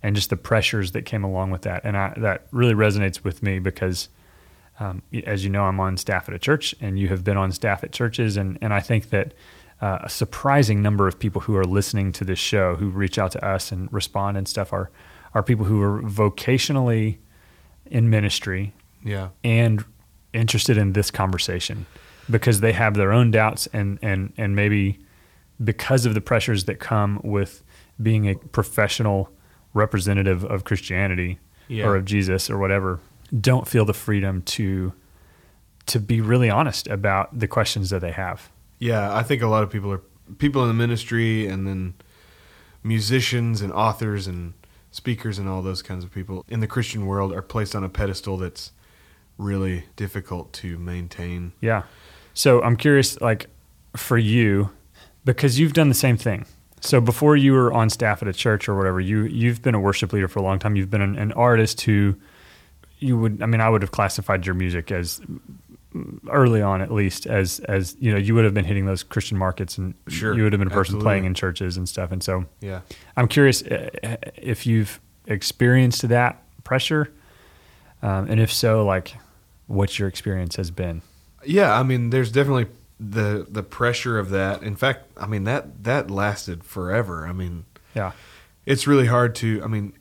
and just the pressures that came along with that. And that really resonates with me because, as you know, I'm on staff at a church, and you have been on staff at churches. And I think that a surprising number of people who are listening to this show, who reach out to us and respond and stuff, are people who are vocationally in ministry and interested in this conversation because they have their own doubts and maybe because of the pressures that come with being a professional representative of Christianity or of Jesus or whatever, don't feel the freedom to be really honest about the questions that they have. Yeah, I think a lot of people in the ministry, and then musicians and authors and speakers and all those kinds of people in the Christian world are placed on a pedestal that's really difficult to maintain. Yeah. So I'm curious, like, for you, because you've done the same thing. So before you were on staff at a church or whatever, you've been a worship leader for a long time. You've been an artist who I would have classified your music as, early on at least, as you would have been hitting those Christian markets, and sure, you would have been a person absolutely. playing in churches and stuff. And so yeah, I'm curious if you've experienced that pressure, and if so, like, what your experience has been. Yeah, I mean, there's definitely the pressure of that. In fact, I mean, that lasted forever. I mean, yeah, it's really hard to, I mean,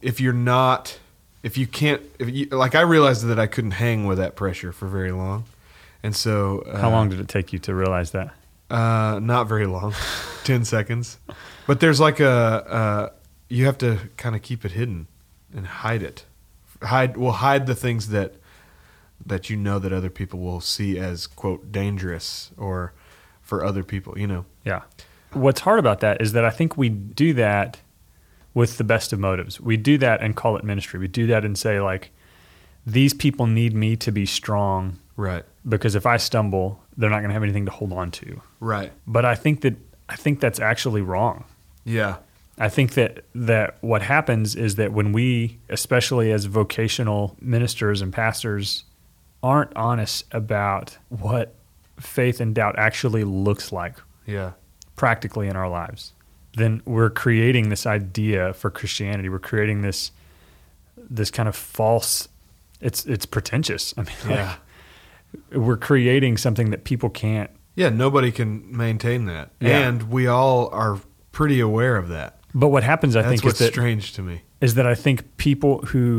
I realized that I couldn't hang with that pressure for very long. And so, how long did it take you to realize that? Not very long, 10 seconds. But there's like you have to kind of keep it hidden and hide it. Hide the things that you know that other people will see as, quote, dangerous or for other people, you know? Yeah. What's hard about that is that I think we do that with the best of motives. We do that and call it ministry. We do that and say, like, these people need me to be strong. Right. Because if I stumble, they're not going to have anything to hold on to. Right. But I think that's actually wrong. Yeah. I think that what happens is that when we, especially as vocational ministers and pastors, aren't honest about what faith and doubt actually looks like practically in our lives, then we're creating this idea for Christianity. We're creating this kind of false, it's pretentious. I mean, we're creating something that people can't. Yeah, nobody can maintain that. Yeah. And we all are pretty aware of that. But what happens, I think, is what's strange to me. Is that I think people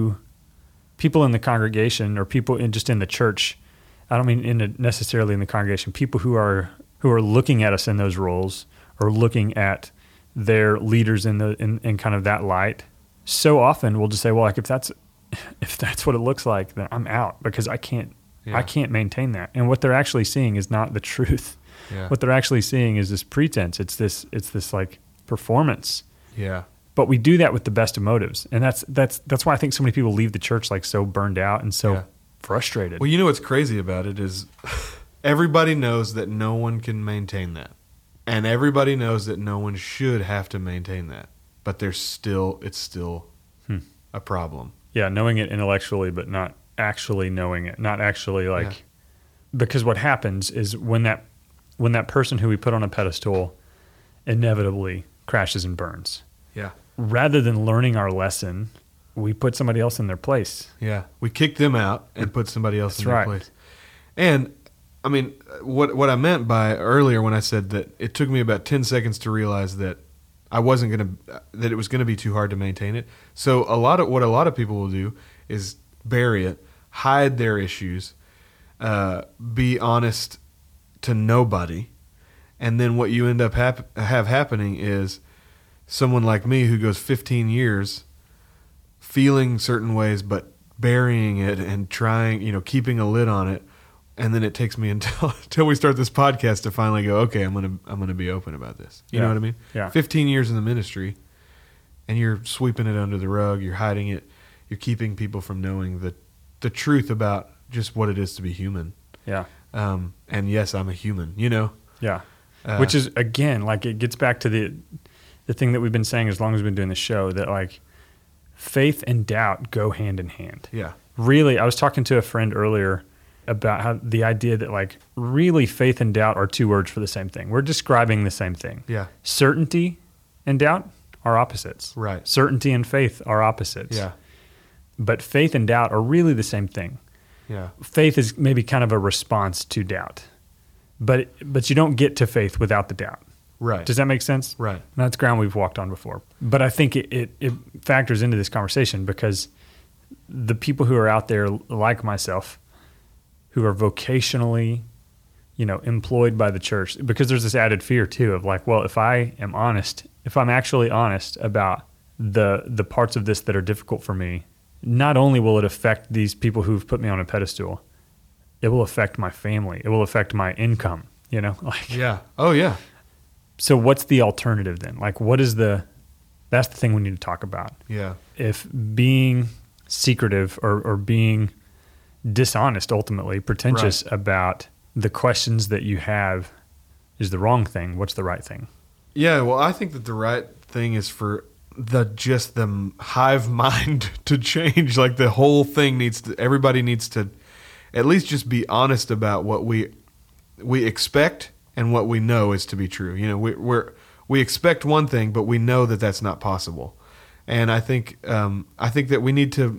in the congregation, or people just in the church, I don't mean necessarily in the congregation, people who are looking at us in those roles, or looking at their leaders in kind of that light, so often we'll just say, well, like, if that's what it looks like, then I'm out, because I can't maintain that. And what they're actually seeing is not the truth. Yeah. What they're actually seeing is this pretense. It's this like performance. Yeah. But we do that with the best of motives. And that's why I think so many people leave the church like so burned out and so frustrated. Well, you know what's crazy about it is everybody knows that no one can maintain that. And everybody knows that no one should have to maintain that. But it's still a problem. Yeah, knowing it intellectually, but not actually knowing it. Not actually because what happens is when that person who we put on a pedestal inevitably crashes and burns. Yeah. Rather than learning our lesson, we put somebody else in their place. Yeah. We kick them out and put somebody else in their place. And I mean, what I meant by earlier when I said that it took me about 10 seconds to realize that that it was going to be too hard to maintain it. So what a lot of people will do is bury it, hide their issues, be honest to nobody. And then what you end up have happening is someone like me who goes 15 years feeling certain ways, but burying it and trying, keeping a lid on it. And then it takes me until we start this podcast to finally go, okay, I'm gonna be open about this. You know what I mean? Yeah. 15 years in the ministry, and you're sweeping it under the rug. You're hiding it. You're keeping people from knowing the truth about just what it is to be human. Yeah. And yes, I'm a human. Yeah. Which is, again, like, it gets back to the thing that we've been saying as long as we've been doing the show, that, like, faith and doubt go hand in hand. Yeah. Really, I was talking to a friend earlier about how the idea that, like, really faith and doubt are two words for the same thing. We're describing the same thing. Yeah. Certainty and doubt are opposites. Right. Certainty and faith are opposites. Yeah. But faith and doubt are really the same thing. Yeah. Faith is maybe kind of a response to doubt. But you don't get to faith without the doubt. Right. Does that make sense? Right. And that's ground we've walked on before. But I think it factors into this conversation because the people who are out there like myself, who are vocationally, employed by the church, because there's this added fear too of like, well, if I am honest, if I'm actually honest about the parts of this that are difficult for me, not only will it affect these people who've put me on a pedestal, it will affect my family. It will affect my income, Yeah. Oh, yeah. So what's the alternative then? Like, that's the thing we need to talk about. Yeah. If being secretive or being dishonest, ultimately pretentious about the questions that you have is the wrong thing, what's the right thing? Yeah, well, I think that the right thing is for the hive mind to change. Like the whole thing everybody needs to at least just be honest about what we expect and what we know is to be true. We expect one thing, but we know that that's not possible. And I think that we need to,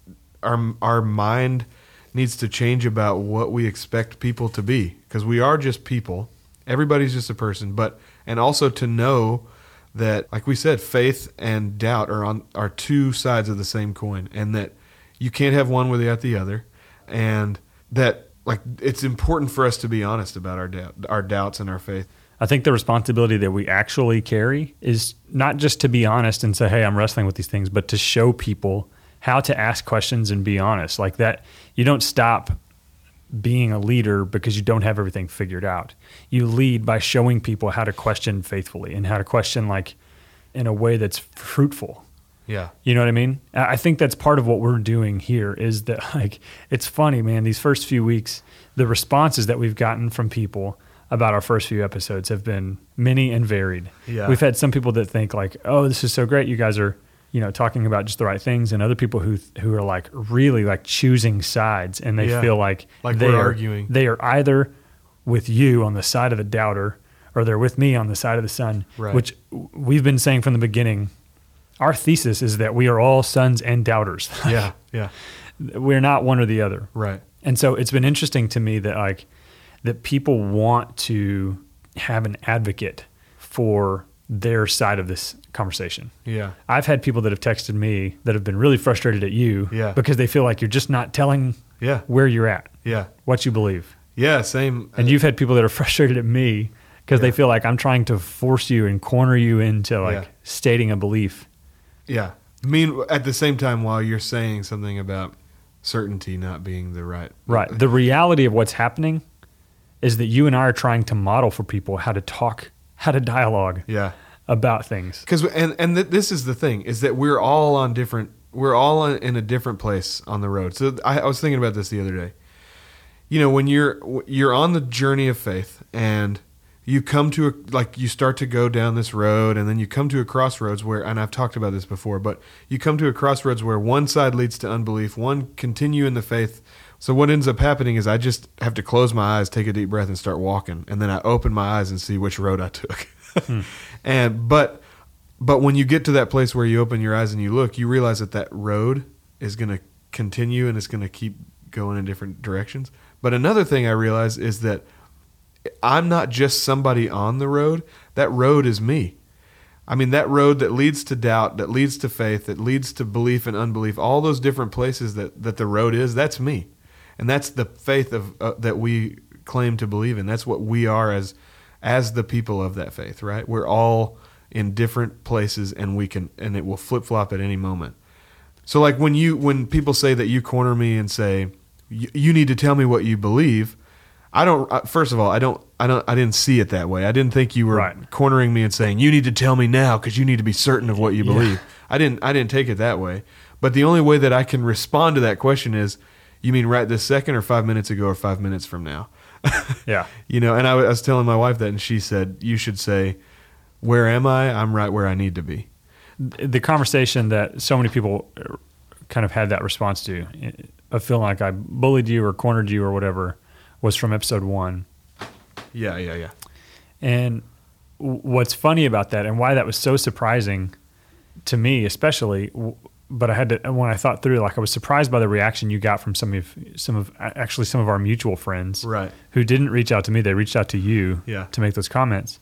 our mind needs to change about what we expect people to be, because we are just people. Everybody's just a person, and also to know that, like we said, faith and doubt are two sides of the same coin, and that you can't have one without the other, and that it's important for us to be honest about our doubts and our faith. I think the responsibility that we actually carry is not just to be honest and say, hey, I'm wrestling with these things, but to show people how to ask questions and be honest. Like that, you don't stop being a leader because you don't have everything figured out. You lead by showing people how to question faithfully and how to question in a way that's fruitful. Yeah. You know what I mean? I think that's part of what we're doing here is that it's funny, man, these first few weeks, the responses that we've gotten from people about our first few episodes have been many and varied. Yeah. We've had some people that think oh, this is so great. You guys are, talking about just the right things, and other people who are really choosing sides, and they feel like we're arguing. They are either with you on the side of the doubter or they're with me on the side of the son, right. Which we've been saying from the beginning. Our thesis is that we are all sons and doubters. Yeah, yeah. We're not one or the other. Right. And so it's been interesting to me that that people want to have an advocate for their side of this conversation. Yeah. I've had people that have texted me that have been really frustrated at you because they feel like you're just not telling where you're at, what you believe. Yeah, same. And you've had people that are frustrated at me because they feel like I'm trying to force you and corner you into stating a belief. Yeah. At the same time, while you're saying something about certainty not being the right. Right. The reality of what's happening is that you and I are trying to model for people how to talk, how to dialogue about things. Because this is the thing, is that we're all in a different place on the road. So I was thinking about this the other day. When you're on the journey of faith and you come to you start to go down this road, and then you come to a crossroads where, and I've talked about this before, but you come to a crossroads where one side leads to unbelief, one continue in the faith. So what ends up happening is I just have to close my eyes, take a deep breath, and start walking, and then I open my eyes and see which road I took. But when you get to that place where you open your eyes and you look, you realize that road is going to continue and it's going to keep going in different directions. But another thing I realize is that I'm not just somebody on the road. That road is me. That road that leads to doubt, that leads to faith, that leads to belief and unbelief, all those different places that the road is, that's me. And that's the faith that we claim to believe in. That's what we are as the people of that faith, right? We're all in different places, and it will flip-flop at any moment. So when people say that you corner me and say, you need to tell me what you believe, first of all, I didn't see it that way. I didn't think you were cornering me and saying, you need to tell me now because you need to be certain of what you believe. I didn't take it that way. But the only way that I can respond to that question is, you mean right this second, or 5 minutes ago, or 5 minutes from now? Yeah. And I was telling my wife that, and she said, you should say, where am I? I'm right where I need to be. The conversation that so many people kind of had that response to, of feeling like I bullied you or cornered you or whatever, was from episode 1. Yeah. And what's funny about that, and why that was so surprising to me especially, but I had to, when I thought through, like I was surprised by the reaction you got from some of our mutual friends, right, who didn't reach out to me. They reached out to you, to make those comments.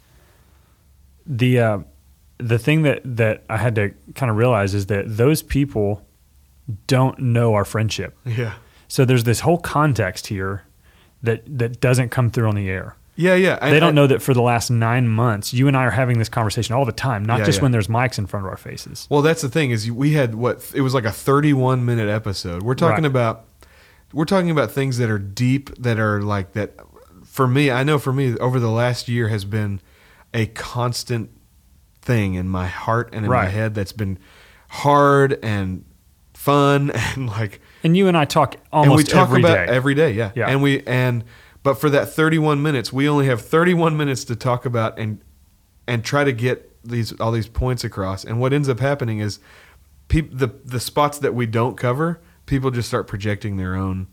The thing that I had to kind of realize is that those people don't know our friendship. Yeah. So there's this whole context here that doesn't come through on the air. Yeah. They don't know that for the last 9 months, you and I are having this conversation all the time, not just when there's mics in front of our faces. Well, that's the thing is we had it was like a 31-minute episode. We're talking about things that are deep, that are like that. For me, over the last year has been a constant thing in my heart and in my head that's been hard and fun and like. And you and I talk almost every day. Every day, yeah. But for that 31 minutes, we only have 31 minutes to talk about and try to get all these points across. And what ends up happening is the spots that we don't cover, people just start projecting their own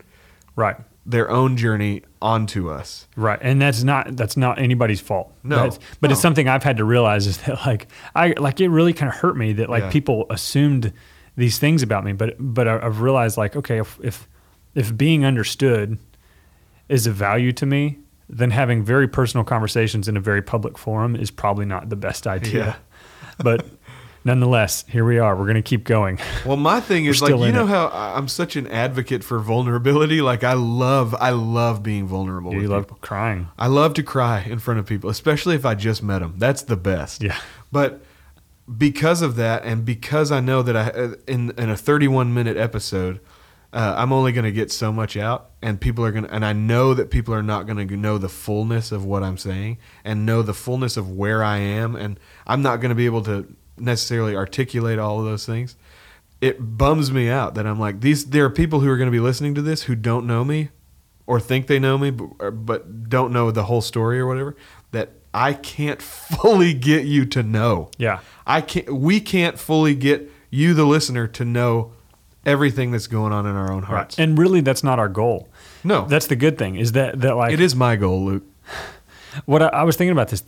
journey onto us. Right. And that's not anybody's fault. No. It's something I've had to realize is that it really kind of hurt me that people assumed these things about me, but I've realized okay, if being understood is of value to me, then having very personal conversations in a very public forum is probably not the best idea. Yeah. But nonetheless, here we are. We're going to keep going. Well, my thing is how I'm such an advocate for vulnerability. Like I love being vulnerable with people. You love crying. I love to cry in front of people, especially if I just met them. That's the best. Yeah. But because of that, and because I know that in a 31-minute episode, I'm only going to get so much out, and I know that people are not going to know the fullness of what I'm saying and know the fullness of where I am, and I'm not going to be able to necessarily articulate all of those things. It bums me out that I'm like, there are people who are going to be listening to this who don't know me or think they know me, but don't know the whole story or whatever, that I can't fully get you to know. Yeah. We can't fully get you, the listener, to know everything that's going on in our own hearts. Right. And really, that's not our goal. No. That's the good thing, is that it is my goal, Luke. What I was thinking about this,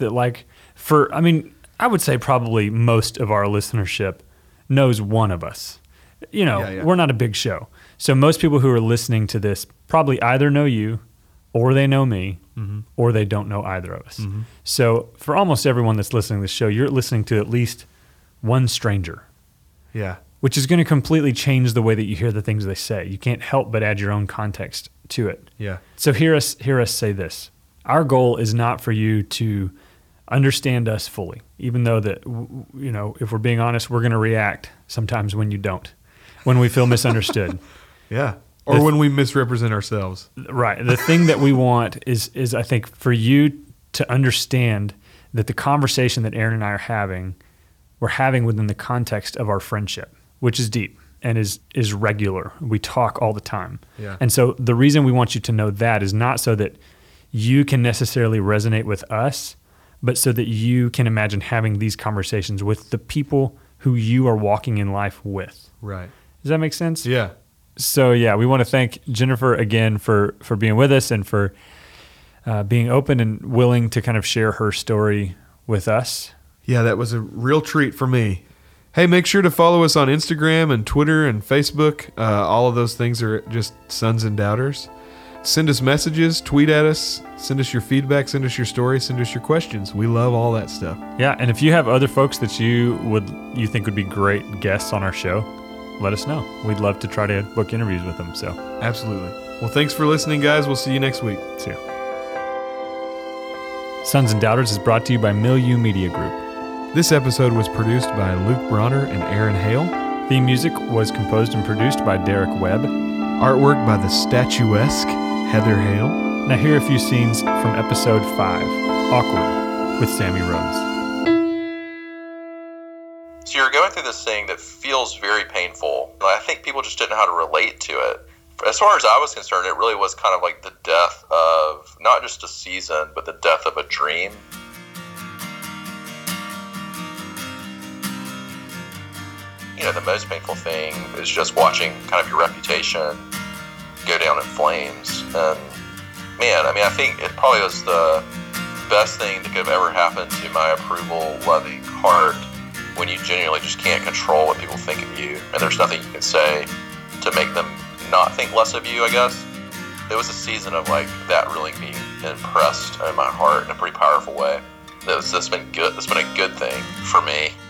that I would say probably most of our listenership knows one of us. We're not a big show. So most people who are listening to this probably either know you, or they know me, or they don't know either of us. Mm-hmm. So for almost everyone that's listening to this show, you're listening to at least one stranger. Yeah. Which is going to completely change the way that you hear the things they say. You can't help but add your own context to it. Yeah. So hear us say this. Our goal is not for you to understand us fully, even though that, if we're being honest, we're going to react sometimes when you don't, when we feel misunderstood. Yeah. Or when we misrepresent ourselves. Right. The thing that we want is I think for you to understand that the conversation that Aaron and I are having, we're having within the context of our friendship, which is deep and is regular. We talk all the time. Yeah. And so the reason we want you to know that is not so that you can necessarily resonate with us, but so that you can imagine having these conversations with the people who you are walking in life with. Right. Does that make sense? Yeah. So we want to thank Jennifer again for being with us and for being open and willing to kind of share her story with us. Yeah, that was a real treat for me. Hey, make sure to follow us on Instagram and Twitter and Facebook. All of those things are just Sons and Doubters. Send us messages, tweet at us, send us your feedback, send us your stories, send us your questions. We love all that stuff. Yeah, and if you have other folks that you think would be great guests on our show, let us know. We'd love to try to book interviews with them. So absolutely. Well, thanks for listening, guys. We'll see you next week. See you. Sons and Doubters is brought to you by Milieu Media Group. This episode was produced by Luke Bronner and Aaron Hale. Theme music was composed and produced by Derek Webb. Artwork by the statuesque Heather Hale. Now here are a few scenes from episode 5, Awkward, with Sammy Rhodes. So you're going through this thing that feels very painful. I think people just didn't know how to relate to it. As far as I was concerned, it really was kind of like the death of not just a season, but the death of a dream. The most painful thing is just watching kind of your reputation go down in flames. And man, I think it probably was the best thing that could have ever happened to my approval-loving heart when you genuinely just can't control what people think of you, and there's nothing you can say to make them not think less of you, I guess. It was a season of like that really being impressed in my heart in a pretty powerful way. That's been good. That's been a good thing for me.